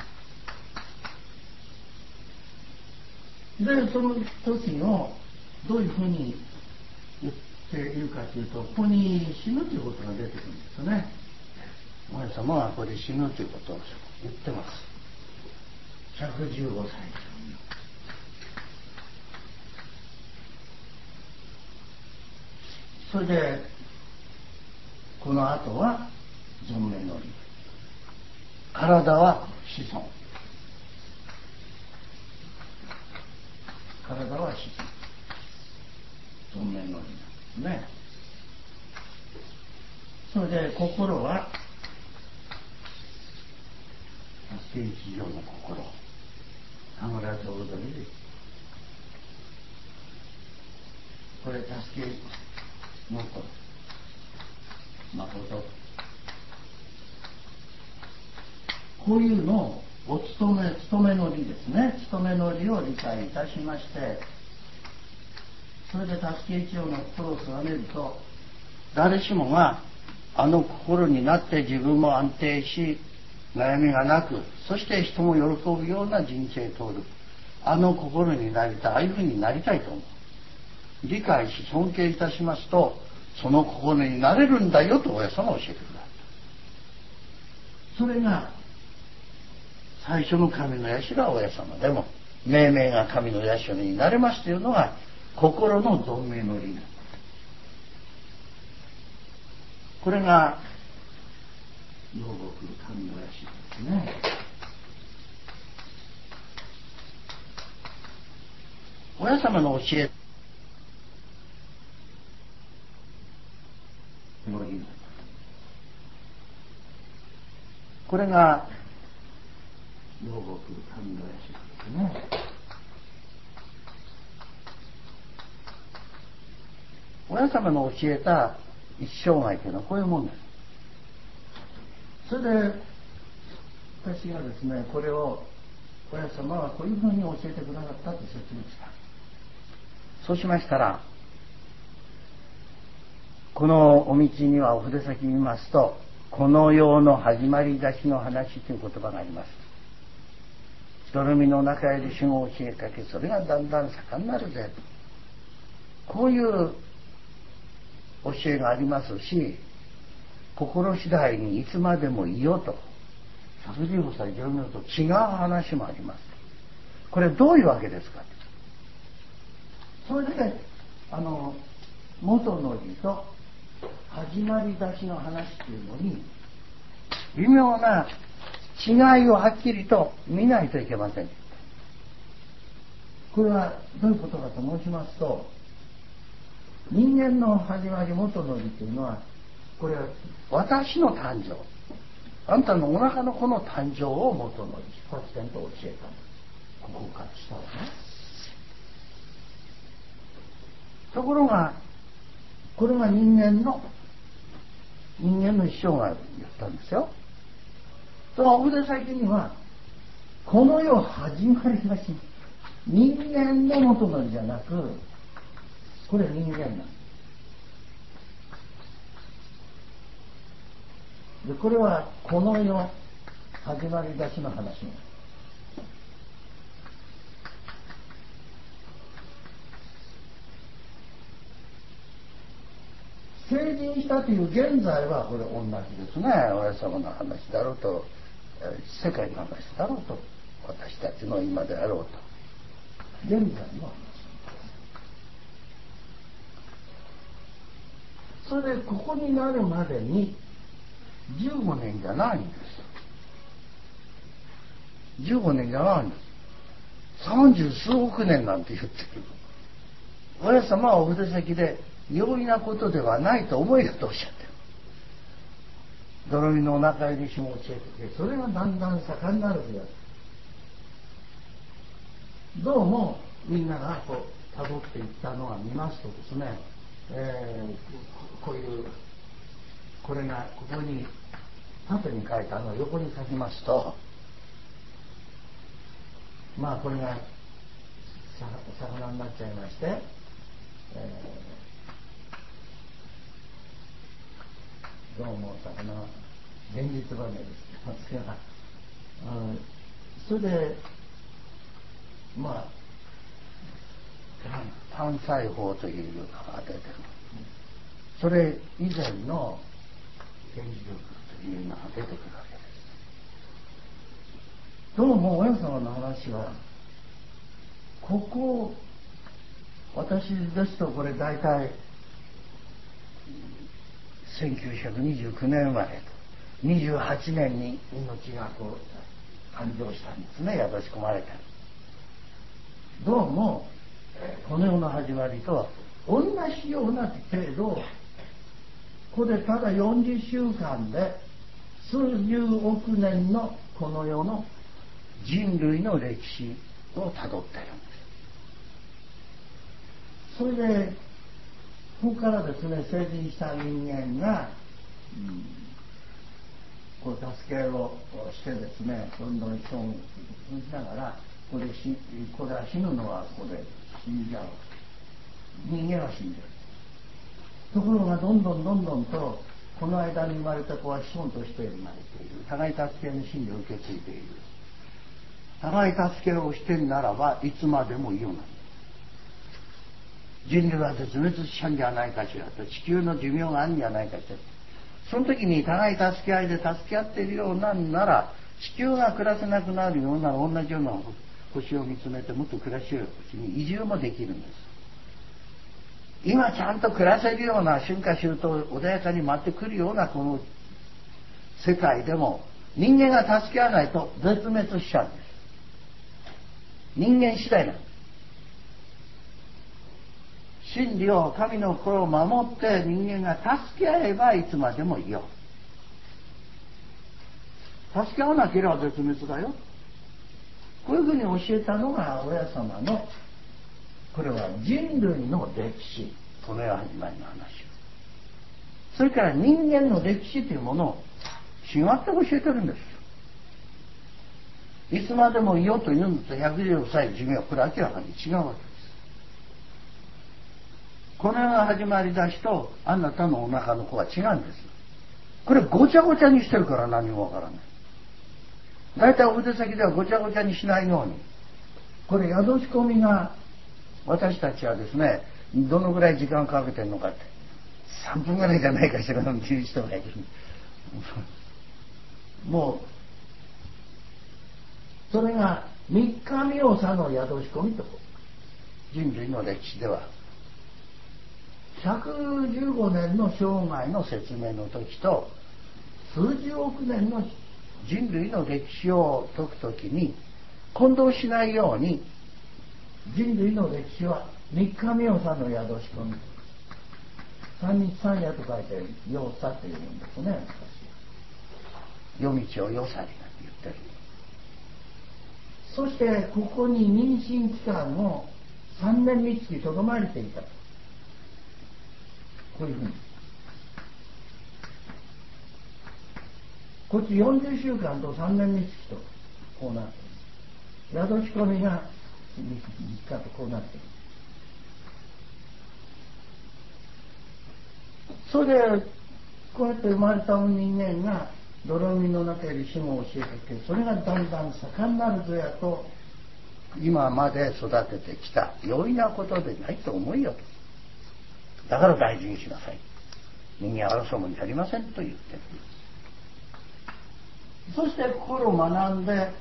界で、その時をどういうふうに言っているかというと、ここに死ぬということが出てくるんですね。親様はここで死ぬということを言ってます。 115歳。それでこの後は存命の理、体は子孫、体は子孫、存命の理なんですね。それで心は助け一条の心、田村浄土理です。これ助けの心、誠、こういうのをお勤めの理ですね。勤めの理を理解いたしまして、それで助け一条の心を定めると、誰しもがあの心になって自分も安定し、悩みがなく、そして人も喜ぶような人生を通る、あの心になりたい、ああいうふうになりたいと思う。理解し尊敬いたしますと、その心になれるんだよと親様は教えてくださった。それが最初の神の社は親様でも、命名が神の社になれますというのが心の存命の理念。これが養牧神の社ですね。親様の教えの理念、これが養牧神の社ですね。親様の教えた一生涯というのはこういうもんです。それで私がですね、これを親様はこういうふうに教えてくださったと説明した。そうしましたら、このお道にはお筆先見ますと、この世の始まり出しの話という言葉があります。人の身の中へで主を教えかけ、それがだんだん盛んになるぜ。こういう教えがありますし、心次第にいつまでもいよと、115歳上名と違う話もあります。これどういうわけですか。それで元の理と始まり出しの話っていうのに微妙な違いをはっきりと見ないといけません。これはどういうことかと申しますと、人間の始まり元の理というのは、これは私の誕生、あんたのお腹の子の誕生を元の理、出発点と教えた。ここから下はね。ところがこれが人間の一生涯を言ったんですよ。そのお筆先にはこの世始まりだし、人間の元の理じゃなく、これ人間なんです。でこれはこの世始まり出しの話なんです。成人したという現在はこれ同じですね。親様の話だろうと、世界の話だろうと、私たちの今であろうと、現在の話。それでここになるまでに15年じゃないんです。15年じゃないんです。30数億年なんて言ってる。親様はお筆先で容易なことではないと思いだとおっしゃってる。泥身のお腹入りしも教えてて、それがだんだん盛んになるんだ。どうもみんながこう辿っていったのは見ますとですね、こういうこれがここに縦に書いたのを横に書きますと、まあこれが魚になっちゃいまして、どうも魚は現実離れですが、それでまあ単細胞というのが出てる。それ以前の現実力というのが出てくるわけです。 どうも親様の話は、ここ、私ですとこれ大体1929年生まれと、28年に命がこう誕生したんですね、宿し込まれた。どうもこの世の始まりとは同じような程度、ここでただ40週間で数十億年のこの世の人類の歴史をたどっているんです。それでここからですね、成人した人間が、こう助けをしてですね、どんどん人を通じながら、これは死ぬのはここで死んじゃう。人間は死んでる。ところがどんどんとこの間に生まれた子は子孫として生まれている。互い助けの真理を受け継いでいる。互い助けをしてんならばいつまでもいいようなんだ。人類は絶滅しちゃうんじゃないかしらと、地球の寿命があるんじゃないかしら。その時に互い助け合いで助け合っているようなんなら、地球が暮らせなくなるような同じような星を見つめてもっと暮らしよう星に移住もできるんです。今ちゃんと暮らせるような春夏秋冬穏やかに回ってくるようなこの世界でも、人間が助け合わないと絶滅しちゃうんです。人間次第なんです。真理を、神の心を守って人間が助け合えばいつまでもいいよ。助け合わなければ絶滅だよ。こういうふうに教えたのが親様の、これは人類の歴史、この世始まりの話。それから人間の歴史というものを違って教えてるんです。いつまでもいいよというのと116歳寿命、これ明らかに違うわけです。この世が始まりだしとあなたのお腹の子は違うんです。これごちゃごちゃにしてるから何もわからない。大体お筆先ではごちゃごちゃにしないように、これ宿し込みが、私たちはですね、どのぐらい時間かけてるのかって、3分ぐらいじゃないかしらなんていう人がいる。もうそれが三日妙さの宿し込みと、人類の歴史では115年の生涯の説明の時と数十億年の人類の歴史を説く時に混同しないように、人類の歴史は三日妙さの宿し込み、三日三夜と書いてよさというんですね。夜道をよさに言ってる。そしてここに妊娠期間を3年につきとどまれていた。こういうふうにこっち40週間と3年につきとこうなっている。宿し込みが3日とこうなっている。それでこうやって生まれた人間が泥海の中より死後を教えてきて、それがだんだん盛んなるぞやと、今まで育ててきた容易なことでないと思いよと。だから大事にしなさい。人間は争うもんじゃありませんと言ってる。そして心を学んで、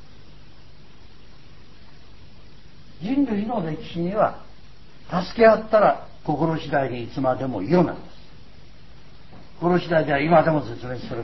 人類の歴史には助け合ったら心次第にいつまでもいいようなんです。心次第では今でも絶滅する。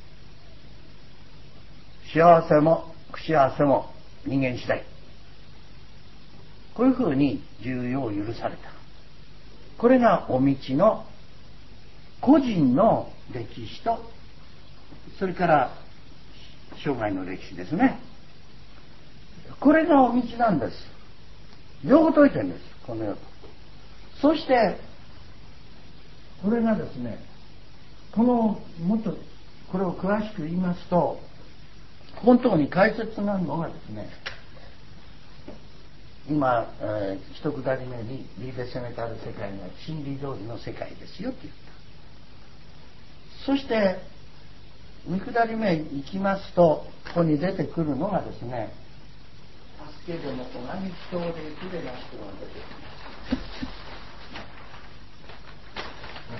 幸せも不幸せも人間次第。こういうふうに重要を許された。これがお道の個人の歴史と、それから生涯の歴史ですね。これがお道なんです。両方解いてるんです、この世と。そしてこれがですね、もっとこれを詳しく言いますと、本当に解説なのがですね、今、一くだり目にリーベセメタル世界が真理通りの世界ですよって言った。そして三くだり目行きますと、ここに出てくるのがですね、助けでも同じ人で行くでなしというのが出てきます。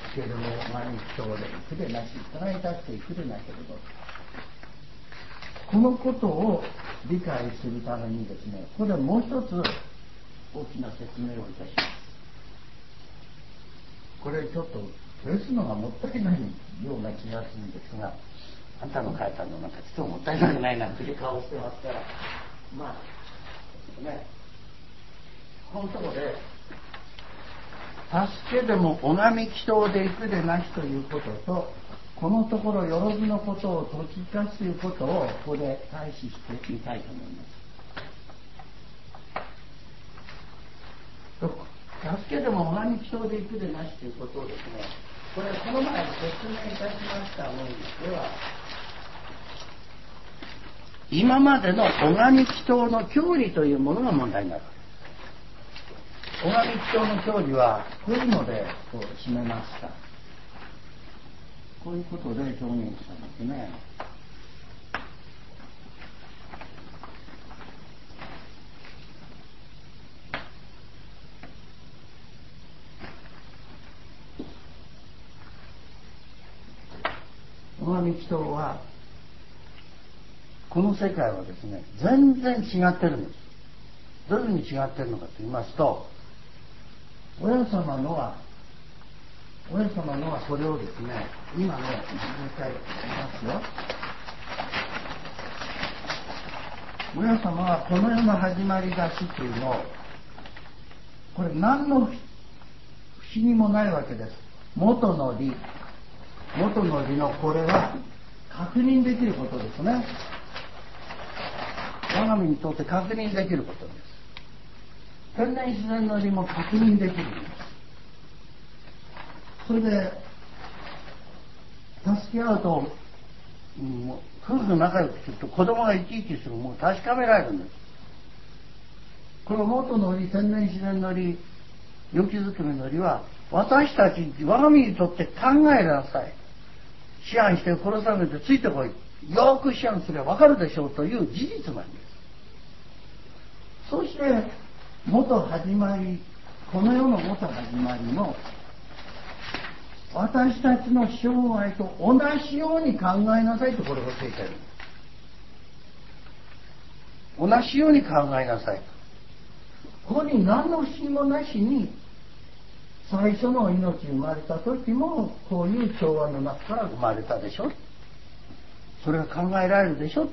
助けでも同じ人で行くでなし、互い助け行くでなければ、このことを理解するためにですね、ここでもう一つ大きな説明をいたします。これちょっと消すのがもったいないような気がするんですが、あんたの書いたのなんかちょっともったいなくないなっていう顔してますから、まあね、このところで助けでも拝み祈祷で行くでなしということと、このところよろずのことを説き聞かすということをここで開始してみたいと思います。助けでも拝み祈祷で行くでなしということをですね、これこの前説明いたしましたものでは、今までの拝み祈祷の教理というものが問題になる。拝み祈祷の教理はこういうのでこう締めました。こういうことで表現したんですね。拝み祈祷はこの世界はですね、全然違ってるんです。どういうふうに違ってるのかと言いますと、親様のはこれをですね、今のもう一回言いますよ。親様はこの世の始まりだしというのを、これ何の不思議もないわけです。元の理のこれは確認できることですね。我が身にとって確認できることです。天然自然の理も確認できるんです。それで助け合うと、夫婦仲良くすると子供が生き生きする、もう確かめられるんです。この元の理、天然自然の理、良きづくめの理は、私たち我が身にとって考えなさい。思案して殺されてついてこい。よく思案すればわかるでしょうという事実なんです。そして元始まり、この世の元始まりの私たちの生涯と同じように考えなさいとこれを教えてる。同じように考えなさい。ここに何の不思議もなしに、最初の命生まれた時もこういう調和の中から生まれたでしょ。それが考えられるでしょ。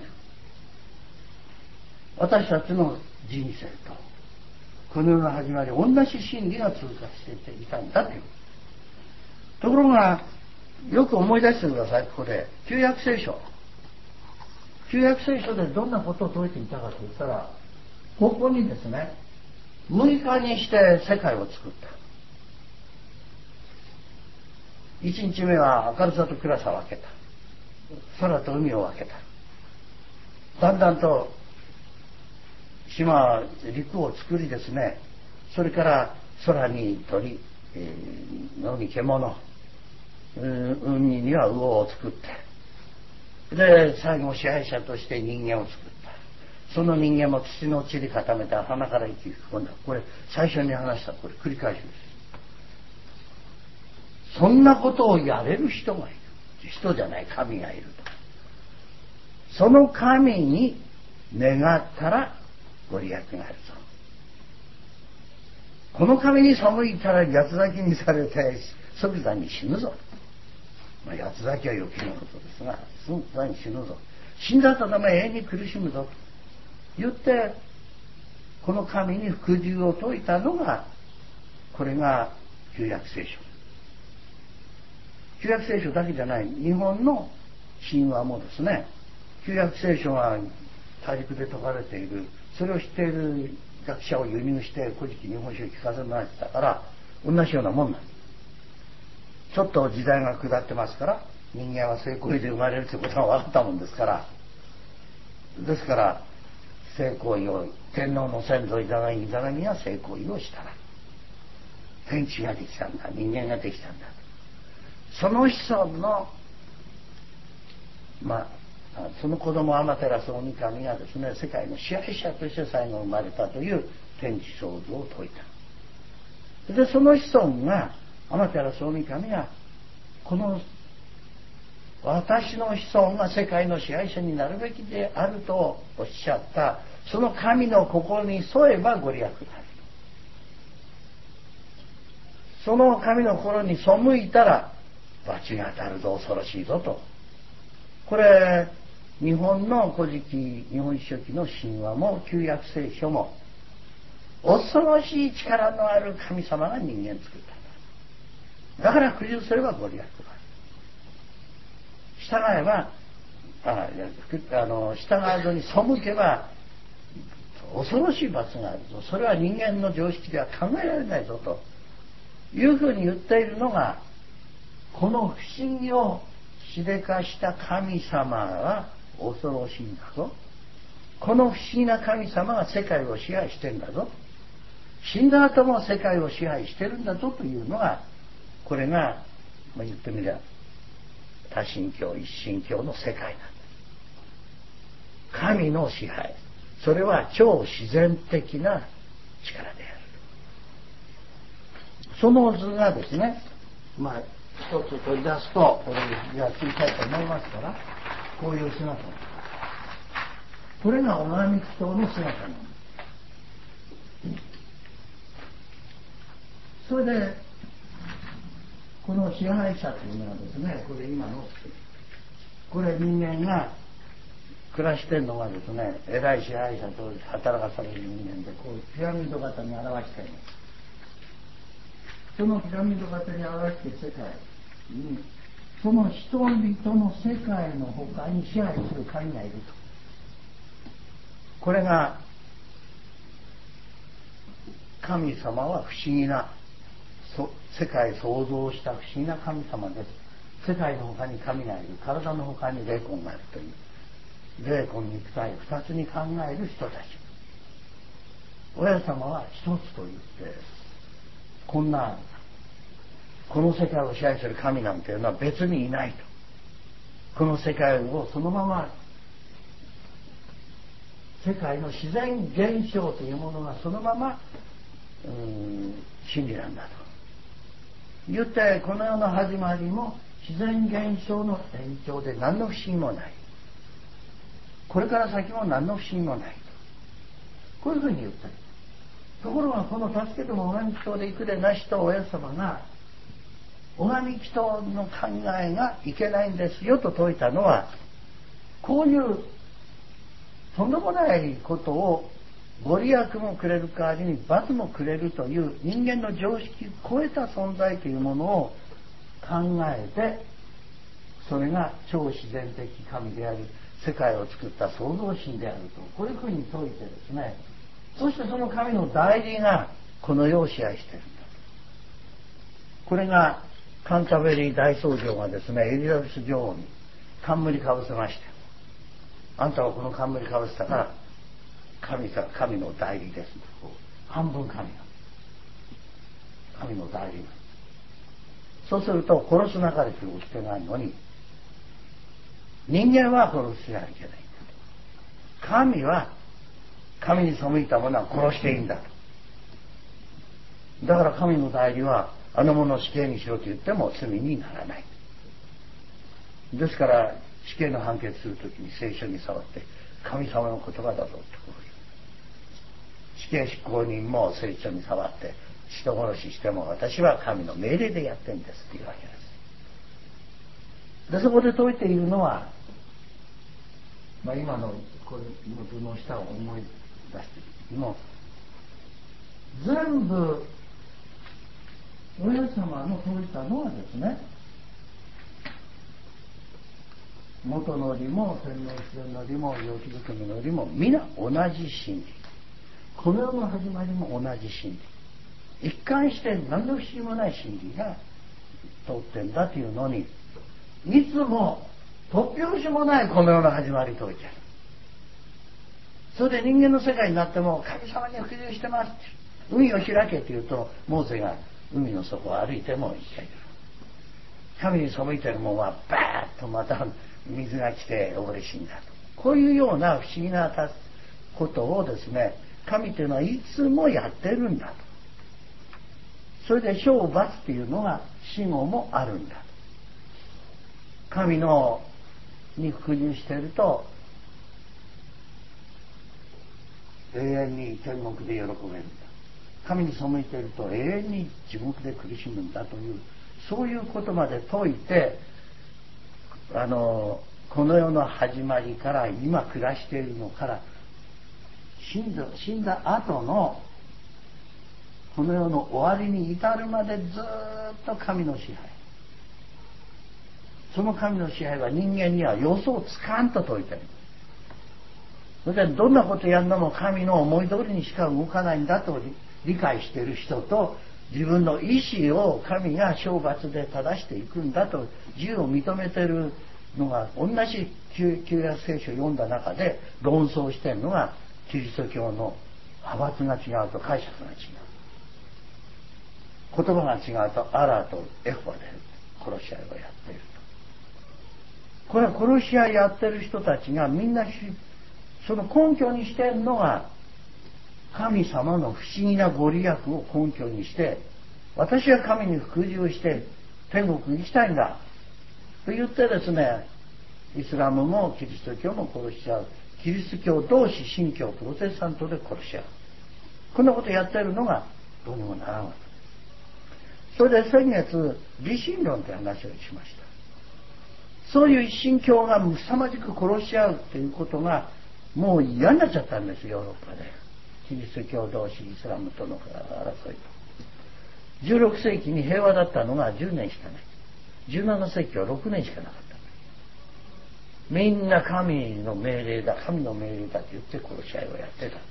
私たちの人生とこの世の始まり、同じ真理が通過していたんだという。ところがよく思い出してください。ここで旧約聖書でどんなことを説いていたかと言ったら、ここにですね、6日にして世界を作った。1日目は明るさと暗さを分けた。空と海を分けた。だんだんと島、陸を作りですね、それから空に鳥、野に獣、海には魚を作って、で最後支配者として人間を作った。その人間も土の塵固めて鼻から息を吹き込んだ。これ最初に話したこれ繰り返しです。そんなことをやれる人がいる。人じゃない神がいると。その神に願ったらご利益があるぞ。この神に背いたら八つ裂きにされて即座に死ぬぞ。八つ裂きは余計なことですが、即座に死ぬぞ。死んだとでも永遠に苦しむぞと言って、この神に服従を説いたのが、これが旧約聖書。旧約聖書だけじゃない、日本の神話もですね、旧約聖書が大陸で説かれている、それを知っている学者を輸入して古事記日本書を聞かせられてたから、同じようなもんなんです。ちょっと時代が下ってますから、人間は性行為で生まれるということが分かったもんですから、ですから性行為を、天皇の先祖イザナギが性行為をしたら天地ができたんだ、人間ができたんだ。その子孫のその子供アマテラスオミカミがですね、世界の支配者として最後生まれたという天地創造を説いた。でその子孫がアマテラスオミカミがこの私の子孫が世界の支配者になるべきであるとおっしゃったその神の心に沿えばご利益がある。その神の心に背いたら罰が当たるぞ、恐ろしいぞと。これ日本の古事記、日本書紀の神話も旧約聖書も恐ろしい力のある神様が人間を作ったんだ。だから駆除すればご利益がある。従えば従わずに背けば恐ろしい罰があるぞ。それは人間の常識では考えられないぞというふうに言っているのが、この不思議をしでかした神様は恐ろしいんだぞ。この不思議な神様が世界を支配してるんだぞ。死んだ後も世界を支配してるんだぞというのが、これが、言ってみれば多神教一神教の世界なんです。神の支配、それは超自然的な力である。その図がですね、一つ取り出すと、これやってみたいと思いますから、こういう姿なんです。これがオガミキトの姿なんです。それでこの支配者というのはですね、これ今のこれ人間が暮らしているのがですね、偉い支配者と働かされる人間で、こうピラミッド型に表しています。そのピラミッド型に表している世界に、その人々の世界の他に支配する神がいると。これが神様は不思議な世界創造した不思議な神様です。世界の他に神がいる、体の他に霊魂があるという、霊魂肉体二つに考える人たち。親様は一つと言って、この世界を支配する神なんていうのは別にいないと。この世界をそのまま世界の自然現象というものがそのまま真理なんだと言って、この世の始まりも自然現象の延長で何の不思議もない、これから先も何の不思議もないと、こういうふうに言ってる。ところがこの助けても拝み祈祷でいくでなしと親様が拝み祈祷の考えがいけないんですよと説いたのは、こういうとんでもないことをご利益もくれる代わりに罰もくれるという人間の常識を超えた存在というものを考えて、それが超自然的神であり世界を作った創造神であると、こういうふうに説いてですね、そしてその神の代理がこの世を支配しているんだ。これがカンタベリー大僧正がですね、エリザベス女王に冠かぶせまして、あんたはこの冠かぶせたから神の代理です。半分神の代理。そうすると殺すなかれという掟があるのに、人間は殺しなきゃいけないんだと。神は神に背いた者は殺していいんだと。だから神の代理はあの者を死刑にしろと言っても罪にならない。ですから死刑の判決するときに聖書に触って神様の言葉だぞってこういう死刑執行人も聖書に触って人殺ししても私は神の命令でやってるんですっていうわけです。でそこで説いているのは、今のこれの図の下を思い出しても全部親様の説いたのはですね、元のりも天皇自然のりも陽気含みのりも皆同じ真理、この世の始まりも同じ真理、一貫して何の不思議もない真理が通ってんだというのに、いつも突拍子もないこの世の始まりといてる。それで人間の世界になっても神様に服従してますって、海を開けって言うとモーセが海の底を歩いても生きている。神に背いてるものはバーッとまた水が来て溺れ死んだと。こういうような不思議なことをですね、神というのはいつもやってるんだと。それで賞罰というのが死後もあるんだ神に服従していると永遠に天国で喜べるんだ、神に背いていると永遠に地獄で苦しむんだという、そういうことまで説いて、この世の始まりから今暮らしているのから死んだ後のこの世の終わりに至るまでずっと神の支配、その神の支配は人間には予想つかんと説いている。それでどんなことやるのも神の思い通りにしか動かないんだと理解している人と、自分の意志を神が懲罰で正していくんだと自由を認めているのが、同じ旧約聖書を読んだ中で論争しているのがキリスト教の派閥が違うと解釈が違う、言葉が違うとアラーとエホバで殺し合いをやっていると。これは殺し合いやってる人たちがみんなその根拠にしているのは神様の不思議なご利益を根拠にして、私は神に服従して天国に行きたいんだと言ってですね、イスラムもキリスト教も殺し合う、キリスト教同士新教プロテスタントで殺し合う、こんなことやってるのがどうにもならんわけです。それで先月理心論という話をしました。そういう一神教が凄まじく殺し合うということがもう嫌になっちゃったんですよ、ヨーロッパで。キリスト教同士イスラムとの争いと。16世紀に平和だったのが10年しかない。17世紀は6年しかなかった。みんな神の命令だと言って殺し合いをやってたんです。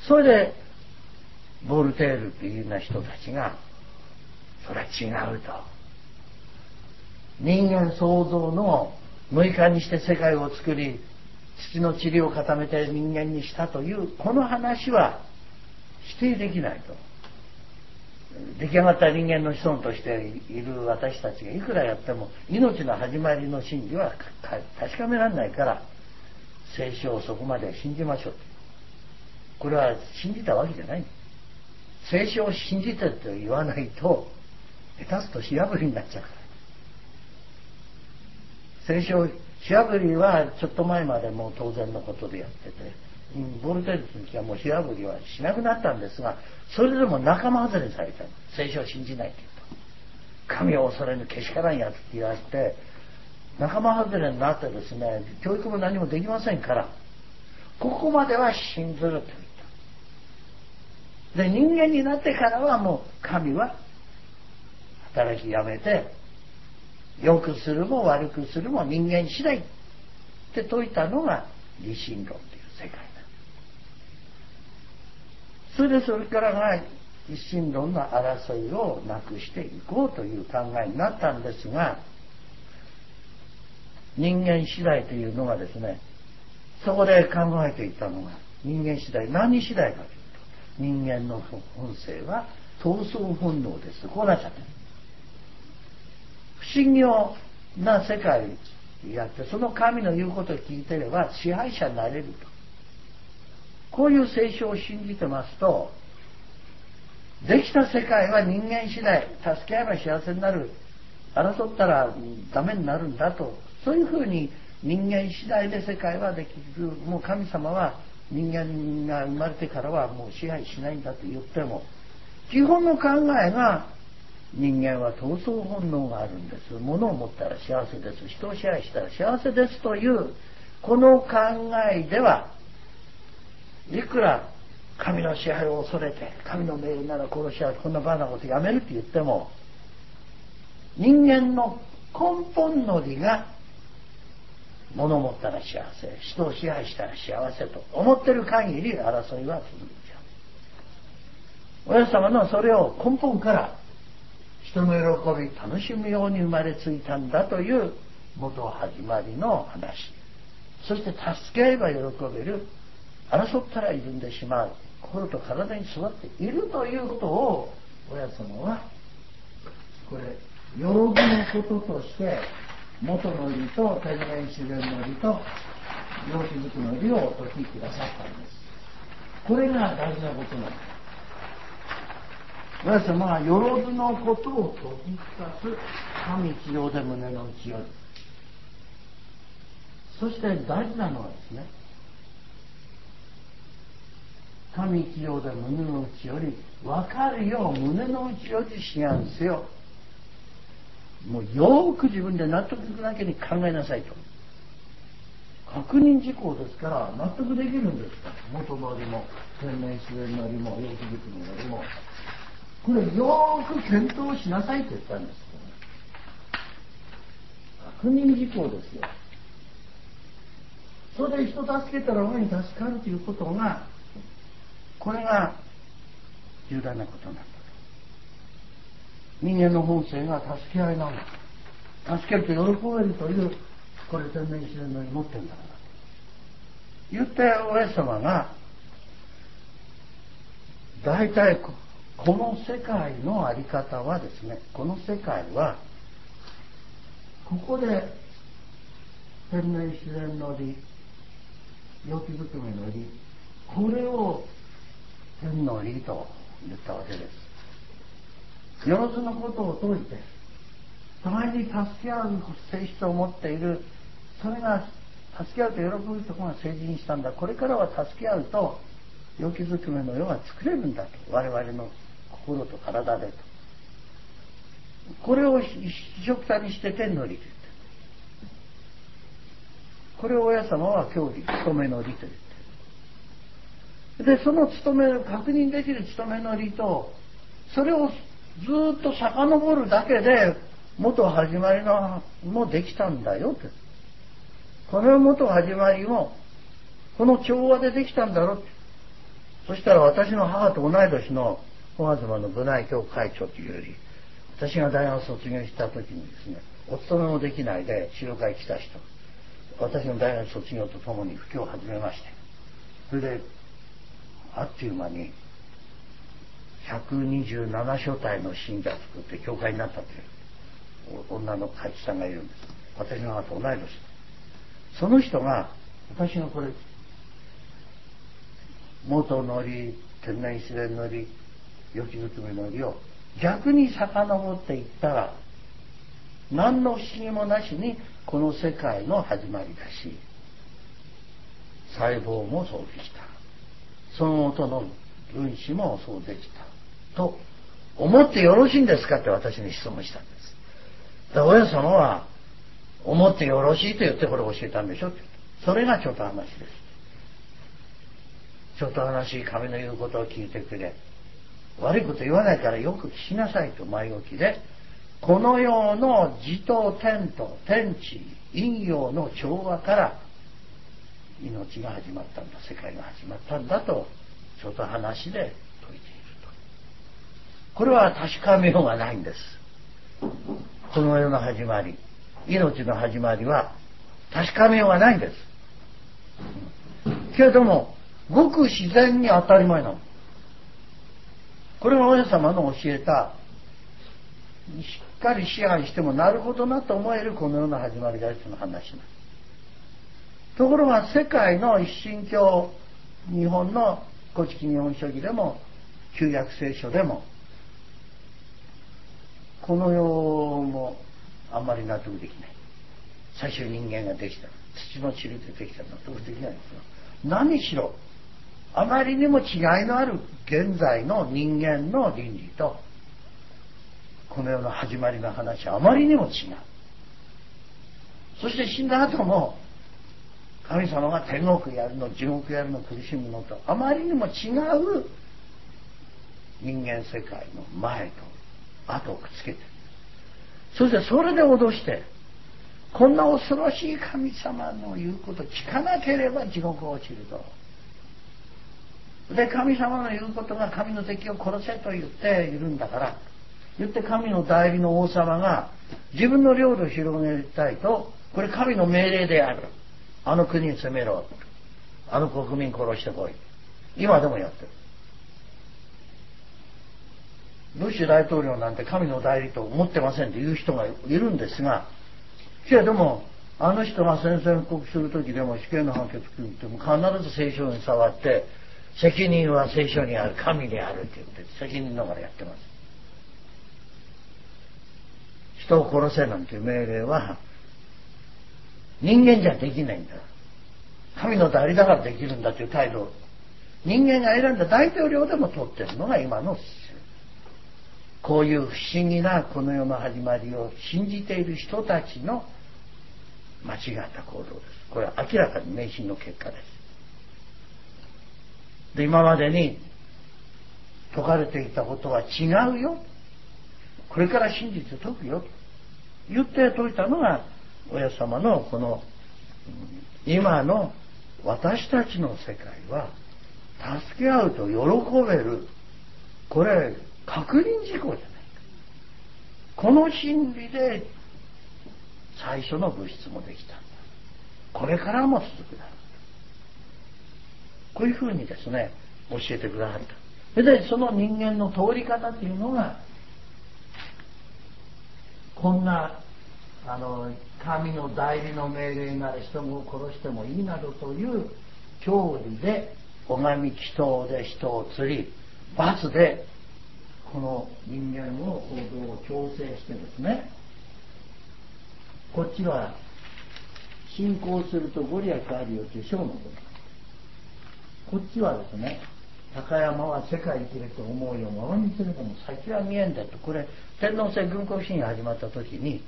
それでボルテールというような人たちが、それは違うと、人間創造の6日にして世界を作り土の塵を固めて人間にしたというこの話は否定できないと。出来上がった人間の子孫としている私たちがいくらやっても命の始まりの真理は確かめられないから、聖書をそこまで信じましょうと。これは信じたわけじゃない。聖書を信じてと言わないと下手すと火破りになっちゃうから。聖書火破りはちょっと前までもう当然のことでやってて、ボルテールの時はもう火破りはしなくなったんですが、それでも仲間外れにされた。聖書を信じないというと、神を恐れぬけしからんやつって言われて仲間外れになってですね、教育も何もできませんから、ここまでは信ずると言った。で、人間になってからはもう神は働きやめて、良くするも悪くするも人間次第って説いたのが理心論という世界だ。それでそれからが一神論の争いをなくしていこうという考えになったんですが、人間次第というのがですね、そこで考えていたのが人間次第、何次第かというと、人間の本性は闘争本能です。こうなっちゃってる。不思議な世界やって、その神の言うことを聞いてれば支配者になれると、こういう聖書を信じてますと、できた世界は人間次第、助け合えば幸せになる、争ったらダメになるんだと、そういうふうに人間次第で世界はできる、もう神様は人間が生まれてからはもう支配しないんだと言っても、基本の考えが人間は闘争本能があるんです。物を持ったら幸せです。人を支配したら幸せですというこの考えでは、いくら神の支配を恐れて神の命令なら殺し合う、こんなバカなことやめるって言っても、人間の根本の理が物を持ったら幸せ、人を支配したら幸せと思ってる限り争いは続いちゃう。親様のそれを根本から人の喜び楽しむように生まれついたんだという元始まりの話、そして助け合えば喜べる、争ったら緩んでしまう心と体に育っているということを、親様はこれよろぎのこととして元の理と天然自然の理と量子軸の理をお説きくださったんです。これが大事なことなんです。 親様はよろずのことを説き聞かす神一様で胸の内より、そして大事なのはですね、神一様で胸の内より分かるよう胸の内より思案せよ。もうよく自分で納得いくだけに考えなさいと。確認事項ですから納得できるんですから、元のりも天然自然のりも有機物のりも、これよく検討しなさいって言ったんです。確認事項ですよ。それで人助けたら親に助かるということが、これが重大なことなんだと。人間の本性が助け合いなんだ。助けると喜べるという、これ天然自然のり持ってるんだから言って親様が、大体この世界のあり方はですね、この世界はここで天然自然の理、有機含みの理、これを天の理と言ったわけです。よろずのことを説いて、互いに助け合う性質を持っている、それが助け合うと喜ぶところが成人したんだ。これからは助け合うと有機含みの世が作れるんだと、我々の心と体でと、これを一緒くたにして天の理と言ってる。これを親様は教理、務めの理と言ってる。でその務め、確認できる務めの理と、それをずっと遡るだけで元始まりのもできたんだよって。この元始まりもこの調和でできたんだろう。そしたら私の母と同い年の小東の部内協会長というより、私が大学卒業した時にですね、お勤めもできないで資料会来た人、私の大学卒業とともに布教を始めまして、それであっという間に127所帯の信者作って教会になったという女の会長さんがいるんです。私の母と同い年。その人が、私がこれ元のり、天然自然のり、有機含みのりを逆に遡っていったら、何の不思議もなしにこの世界の始まりだし、細胞もそうできた、その元の分子もそうできたと思ってよろしいんですかって私に質問したんです。だから親様は思ってよろしいと言ってこれを教えたんでしょって。それがちょっと話です。ちょっと話、神の言うことを聞いてくれ、悪いこと言わないからよく聞きなさいと前置きで、この世の自と天と天地陰陽の調和から命が始まったんだ、世界が始まったんだとちょっと話で説いていると。これは確かめようがないんです。この世の始まり、命の始まりは確かめようがないんです。けれどもごく自然に当たり前なの。これが親様の教えた、しっかり支配してもなるほどなと思えるこの世の始まりだという話なんです。ところが世界の一神教、日本の古式日本書紀でも旧約聖書でも、この世もあんまり納得できない。最初人間ができた、土の汁でできた、納得できないんですよ。何しろあまりにも違いのある現在の人間の倫理とこの世の始まりの話はあまりにも違う。そして死んだ後も神様が天国やるの地獄やるの苦しむのとあまりにも違う人間世界の前と後をくっつけて、そしてそれで脅して、こんな恐ろしい神様の言うこと聞かなければ地獄落ちるぞ。で神様の言うことが神の敵を殺せと言っているんだから、言って神の代理の王様が自分の領土を広げたいと、これ神の命令である、あの国に攻めろ、あの国民殺してこい、今でもやってる。ブッシュ大統領なんて神の代理と思ってませんという人がいるんですが、けれどもあの人が宣戦布告する時でも死刑の判決を言っても必ず聖書に触って、責任は聖書にある、神にあるって言って責任ながらやってます。 人を殺せなんていう命令は人間じゃできないんだ。神の代理だからできるんだという態度を人間が選んだ大統領でも取ってるのが今のこういう不思議なこの世の始まりを信じている人たちの間違った行動です。これは明らかに迷信の結果です。で、今までに説かれていたことは違うよ、これから真実を説くよと言って説いたのが親様のこの今の私たちの世界は助け合うと喜べる、これ確認事項じゃないか。この真理で最初の物質もできたんだ、これからも続くだろう、こういうふうにですね教えてくださった。それでその人間の通り方というのがこんな神の代理の命令なら人を殺してもいいなどという教理で拝み祈祷で人を釣り罰でこの人間の行動を強制してですね、こっちは信仰するとご利益あるよという章のこと、こっちはですね高山は世界生きると思うよものにするとも先は見えんだと。これ天皇制軍国主義が始まった時に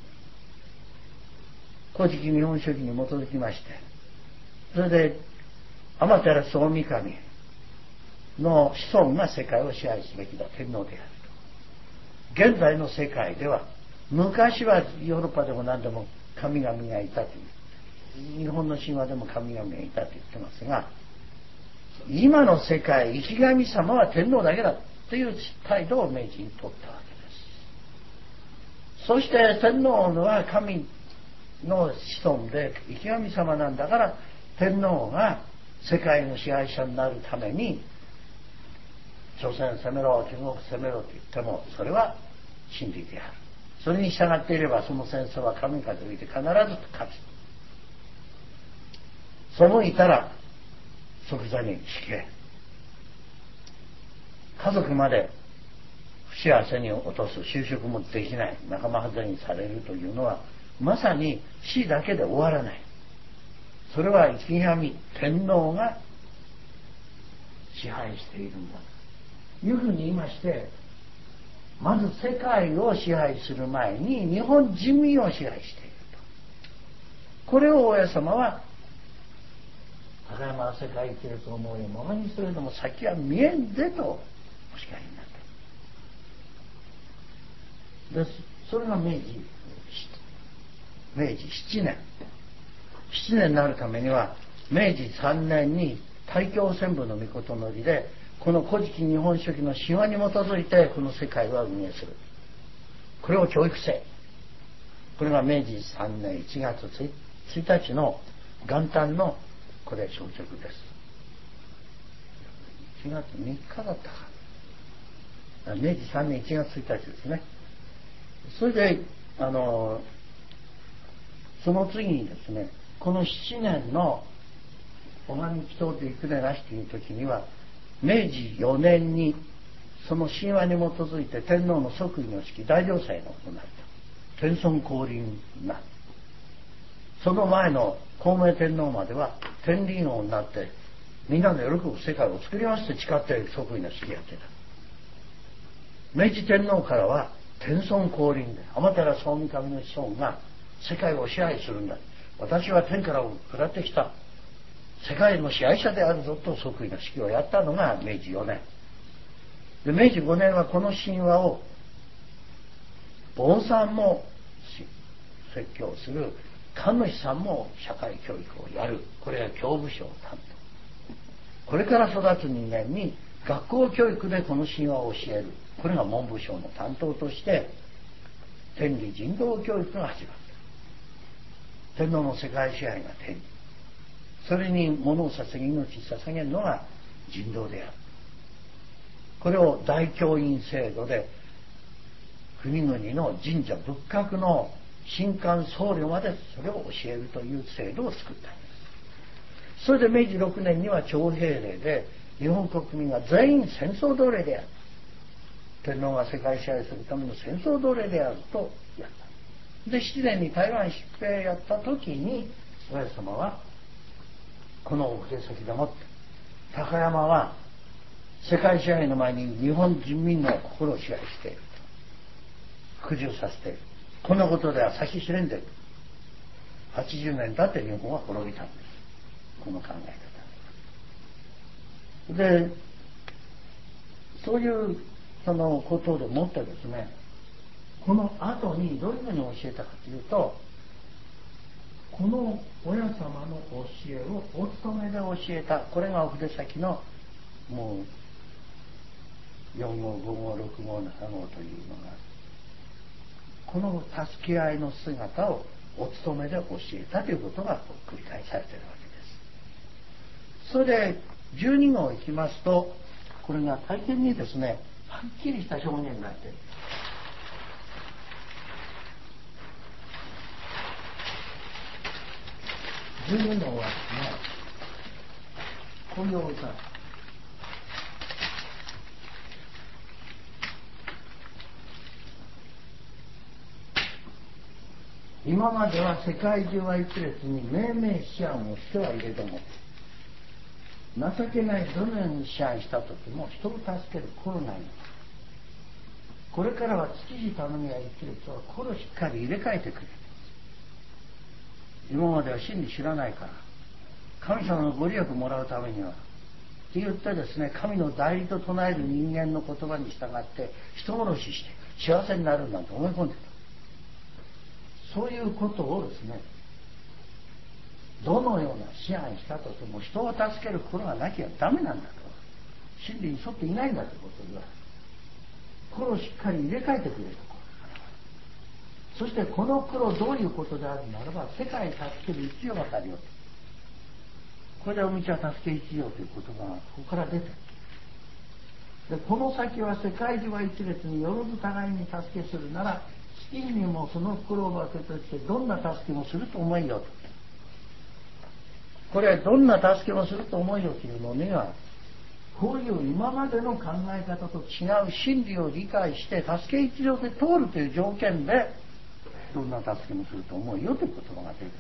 古事記日本書紀に基づきまして、それで天照大神の子孫が世界を支配すべきだ、天皇であると。現在の世界では昔はヨーロッパでも何でも神々がいたという、日本の神話でも神々がいたと言ってますが、今の世界生神様は天皇だけだという態度を明治に取ったわけです。そして天皇は神の子孫で生神様なんだから、天皇が世界の支配者になるために朝鮮攻めろ中国攻めろと言ってもそれは真理である。それに従っていればその戦争は神風吹いて必ず勝つ。背いたら即座に死刑、家族まで不幸せに落とす、就職もできない、仲間外れにされるというのはまさに死だけで終わらない。それは生神天皇が支配しているんだというふうに言いまして、まず世界を支配する前に日本人民を支配していると。これを親様は高山は世界生きると思うよものにするのも先は見えんでとお叱りになった。でそれが明治7年になるためには明治3年に大教宣部の御事のりでこの古事記日本書紀の神話に基づいてこの世界は運営する、これを教育せ。これが明治3年1月1日の元旦のこれ消息です。1月3日だったか、明治3年1月1日ですね。それでその次にですね、この7年の拝み祈祷と幾年なしという時には明治4年にその神話に基づいて天皇の即位の式大嘗祭が行われた。天孫降臨になる。その前の孝明天皇までは天輪王になってみんなの喜ぶ世界を作りますって誓って即位の式やってた。明治天皇からは天孫降臨で天照大神の子孫が世界を支配するんだ、私は天から下ってきた世界の支配者であるぞと即位の式をやったのが明治4年で、明治5年はこの神話を坊さんも説教する、神主さんも社会教育をやる、これが教務省担当。これから育つ人間に学校教育でこの神話を教える、これが文部省の担当として天理人道教育が始まった。天皇の世界支配が天理、それに物を捧げ命を捧げるのが人道である。これを大教員制度で国々の神社仏閣の神官僧侶までそれを教えるという制度を作ったんです。それで明治6年には徴兵令で日本国民が全員戦争奴隷である、天皇が世界支配するための戦争奴隷であるとやっで7年に台湾疾病やった時に親様はこのお筆先でもって高山は世界支配の前に日本人民の心を支配していると服従させている、このことでは先知れんで80年経って日本は滅びたんです、この考え方で、そういうそのことでもってですね、この後にどういうふうに教えたかというと、この親様の教えをお勤めで教えた、これがお筆先のもう4号5号6号7号というのが、この助け合いの姿をお勤めで教えたということが繰り返されているわけです。それで12号いきますと、これが大変にですねはっきりした表現になっている。12号はですね、こういう歌。今までは世界中は一列に命名思案をしてはいれども、情けないどのように思案した時も人を助ける心ないの。これからは築地頼みや一列は心をしっかり入れ替えてくれる。今までは真理知らないから、神様のご利益をもらうためにはって言ってですね、神の代理と唱える人間の言葉に従って人殺しして幸せになるなんて思い込んでた。そういうことをですね、どのような思案したとしても人を助ける心がなきゃダメなんだと、真理に沿っていないんだということでは、心をしっかり入れ替えてくれる。そしてこの心どういうことであるならば、世界助ける一条がかりよと、これでお道は助け一条という言葉がここから出てる。でこの先は世界中は一列によろず互いに助けするなら、月にもその袋を分けとしてどんな助けもすると思いよと。これはどんな助けもすると思いよというのには、こういう今までの考え方と違う真理を理解して助け一条で通るという条件でどんな助けもすると思いよという言葉が出ている。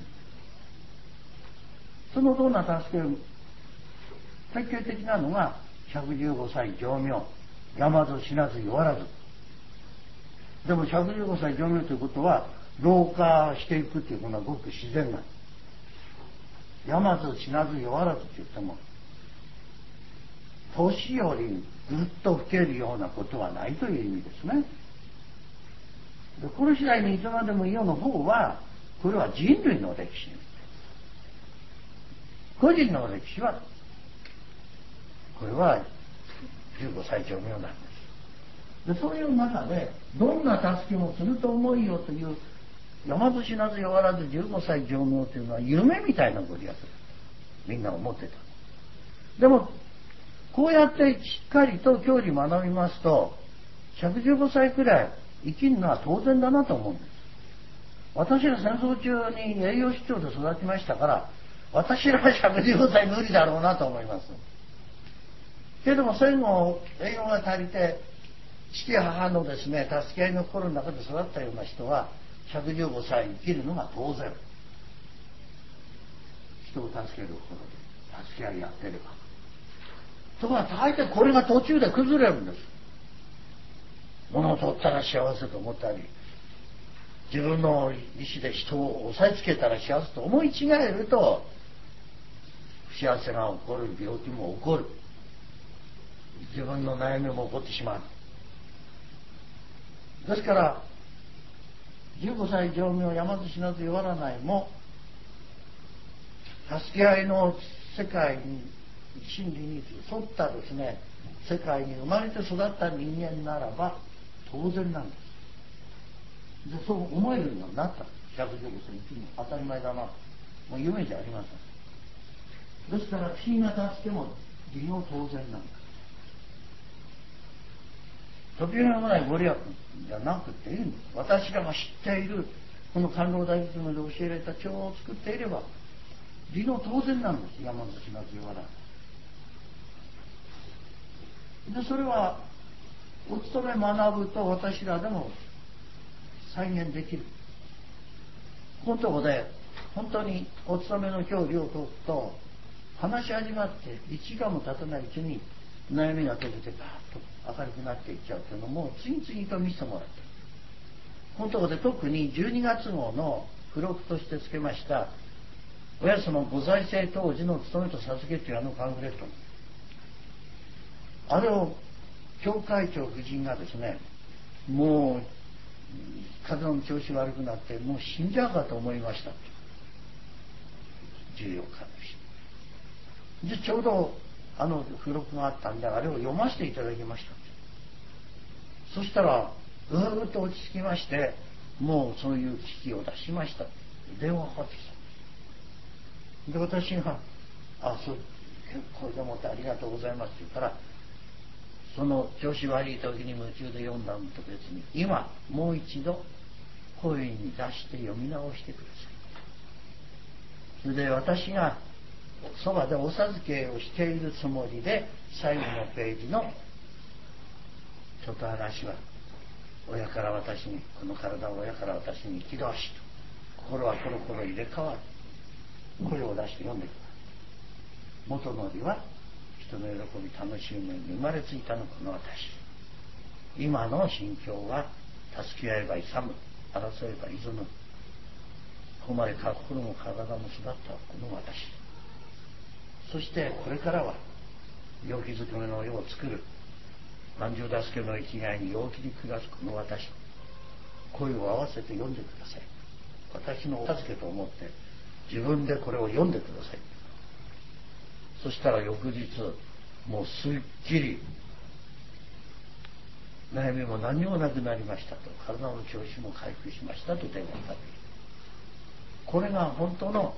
そのどんな助けを典型的なのが115歳浄明、やまず死なず弱らず。でも115歳浄明ということは老化していくというのはごく自然なの。やまず死なず弱らずと言っても、年よりぐっと老けるようなことはないという意味ですね。でこの次第にいつまでもいよの方は、これは人類の歴史。個人の歴史はこれは15歳浄明なんです。でそういう中でどんな助けもすると思いよという、やまず死なず弱らず15歳浄明というのは夢みたいなご利益、みんな思ってた。でもこうやってしっかりと教理学びますと、115歳くらい生きるのは当然だなと思うんです。私ら戦争中に栄養失調で育ちましたから、私らは115歳無理だろうなと思います。けれども戦後栄養が足りて父や母のですね助け合いの心の中で育ったような人は115歳生きるのが当然。人を助ける心で助け合いやってれば。ところが大抵これが途中で崩れるんです。物を取ったら幸せと思ったり、自分の意思で人を押さえつけたら幸せと思い違えると、不幸せが起こる、病気も起こる、自分の悩みも起こってしまう。ですから15歳浄明、やまず死なず弱らないも、助け合いの世界に真理に沿ったですね世界に生まれて育った人間ならば当然なんです。でそう思えるようになった。115歳生きるの当たり前だな、もう夢じゃありません。ですから不思議な助けも利用当然なんです。時計のないご利益じゃなくていいんです。私らが知っているこの官老大仏ので教えられた帳を作っていれば利用当然なんです。山口が強がらで、それはお勤め学ぶと私らでも再現できる。 このとこで本当にお勤めの教理を解くと、話し始まって1時間も経たないうちに悩みが解けてバーッと明るくなっていっちゃうというのも次々と見せてもらってる。このところで特に12月号の付録として付けましたおやさまご在政当時の務めと授けというパンフレット、あれを教会長夫人がですね、もう体の調子悪くなってもう死んじゃうかと思いましたと、14日の日でちょうど付録があったんで、あれを読ませていただきました。そしたらうーっと落ち着きまして、もうそういう危機を出しました。電話がかかってきた。で私がそう結構でもってありがとうございますって言ったら、その調子悪い時に夢中で読んだのと別に今もう一度声に出して読み直してください。それで私がそばでお授けをしているつもりで、最後のページのちょっと話は、親から私に、この体を親から私に生きろしと、心はコロコロ入れ替わる、声を出して読んでくる。元のりは人の喜び楽しみに生まれついたのこの私、今の心境は助け合えば勇む、争えば挑む、誉れか心も体も育ったこの私、そしてこれからは陽気づくめの世を作る、万丈助けの生きがいに陽気に暮らすこの私、声を合わせて読んでください。私のお助けと思って自分でこれを読んでください。そしたら翌日もうすっきり悩みも何にもなくなりましたと、体の調子も回復しましたと電話がかかってきた。これが本当の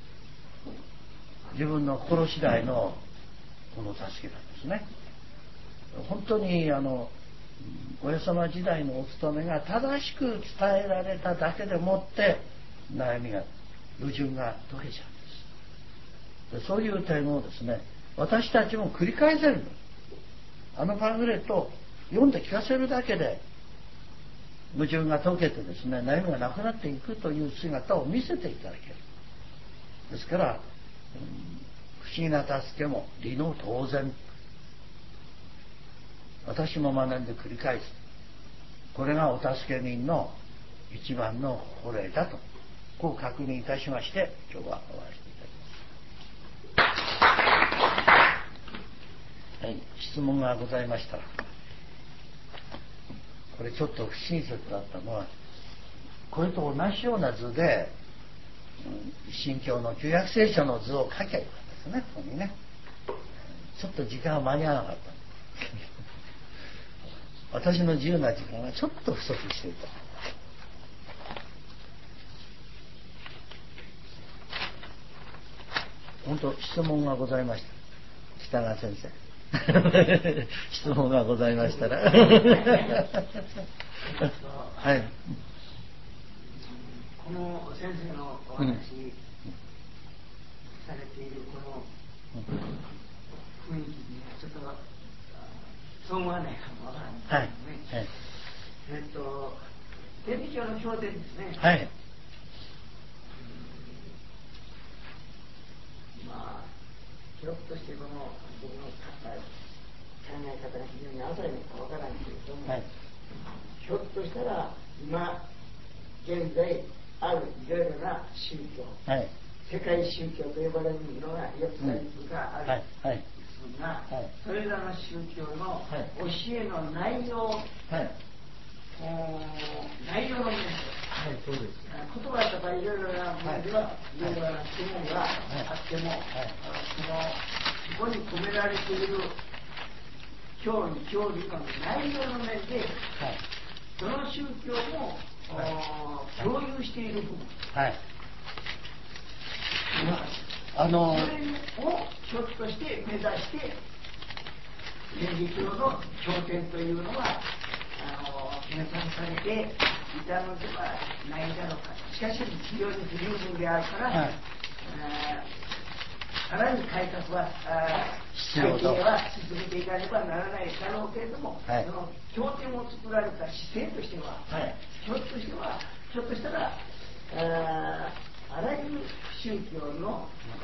自分の心次第のこの助けなんですね。本当に親様時代のお務めが正しく伝えられただけでもって悩みが矛盾が解けちゃうんです。でそういう点をですね、私たちも繰り返せる。パンフレットを読んで聞かせるだけで矛盾が解けてですね、悩みがなくなっていくという姿を見せていただける。ですから、不思議な助けも理の当然、私も学んで繰り返す、これがお助け人の一番の心得だと、こう確認いたしまして、今日は終わらせていただきます。はい、質問がございましたら。これちょっと不親切だったのは、これと同じような図で新教の旧約聖書の図を描きゃよかったですね。ここにね、ちょっと時間が間に合わなかった私の自由な時間がちょっと不足していた。本当質問がございました北川先生質問がございましたらはい、 この先生のお話されているこの雰囲気にちょっとそう思わないかもわからないですね。はい、天理教の経典ですね。 はい。 ひょっとしてこの僕の考え方が非常に浅いのかわからないけれども、はい、ひょっとしたら今現在あるいろいろな宗教、はい、世界宗教と呼ばれるのが4つがあるんですが、はいはい、それらの宗教の教えの内容、はい、内容の面で、はい、そうです。言葉とかいろいろな面では、いろいろな質問があっても、そこに込められている教理の内容の面で、どの宗教も、共有している部分、はい、それをひょっとして目指して天理教の経典というのは編纂されていたのではないだろうか。しかし非常に不十分であるから、はい、さらに改革は改定は進めていかねばならないだろうけれども、はい、その経典を作られた姿勢としては、はい、ひょっとしたらあらゆる宗教の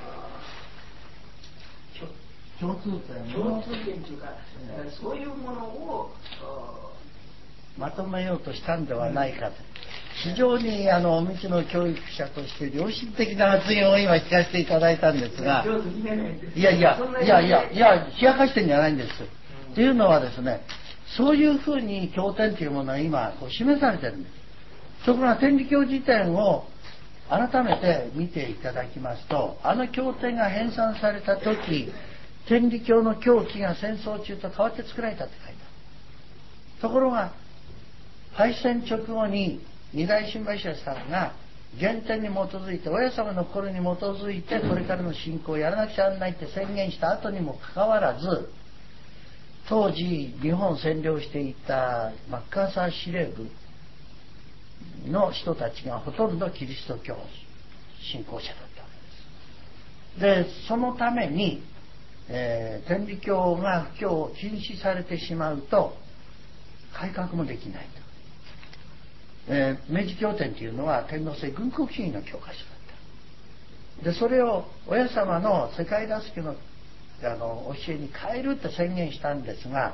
共通点というか、そういうものをまとめようとしたんではないかと、非常にお道の教育者として良心的な発言を今聞かせていただいたんですが、いや冷やかしてんじゃないんです。というのはですね、そういうふうに経典というものは今示されてるんです。ところが天理教辞典を改めて見ていただきますと、経典が編纂された時、天理教の教義が戦争中と変わって作られたって書いてある。ところが敗戦直後に二代新橋さんが原点に基づいて、親様の心に基づいてこれからの信仰をやらなくちゃならないって宣言した後にもかかわらず、当時日本を占領していたマッカーサー司令部の人たちがほとんどキリスト教信仰者だったわけです。でそのために、天理教が布教を禁止されてしまうと改革もできないと。明治経典というのは天皇制軍国主義の教科書だった。でそれを親様の世界助けの教えに変えるって宣言したんですが、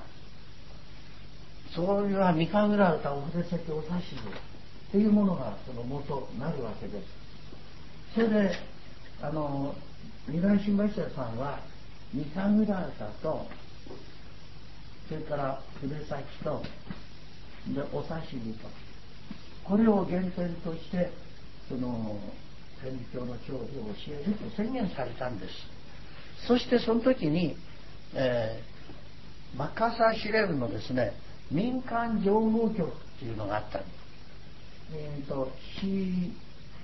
そういう三日浦歌お筆先お指図というものがその元になるわけです。それで二代新橋屋さんは三日浦歌とそれから筆先とでお指図と、これを原点としてその天理教の教義を教えると宣言されたんです。そしてその時に、マッカーサー司令部のですね、民間情報局っていうのがあったんです。CIE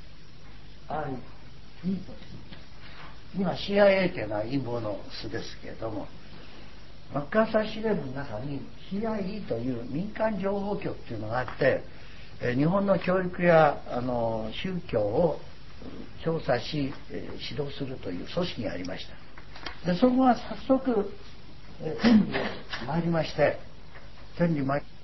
と今 CIA というのは陰謀の巣ですけれども、マッカーサー司令部の中に CIE という民間情報局というのがあって、日本の教育や宗教を調査し、指導するという組織がありました。でそこが早速天理へ参りまして、天理参り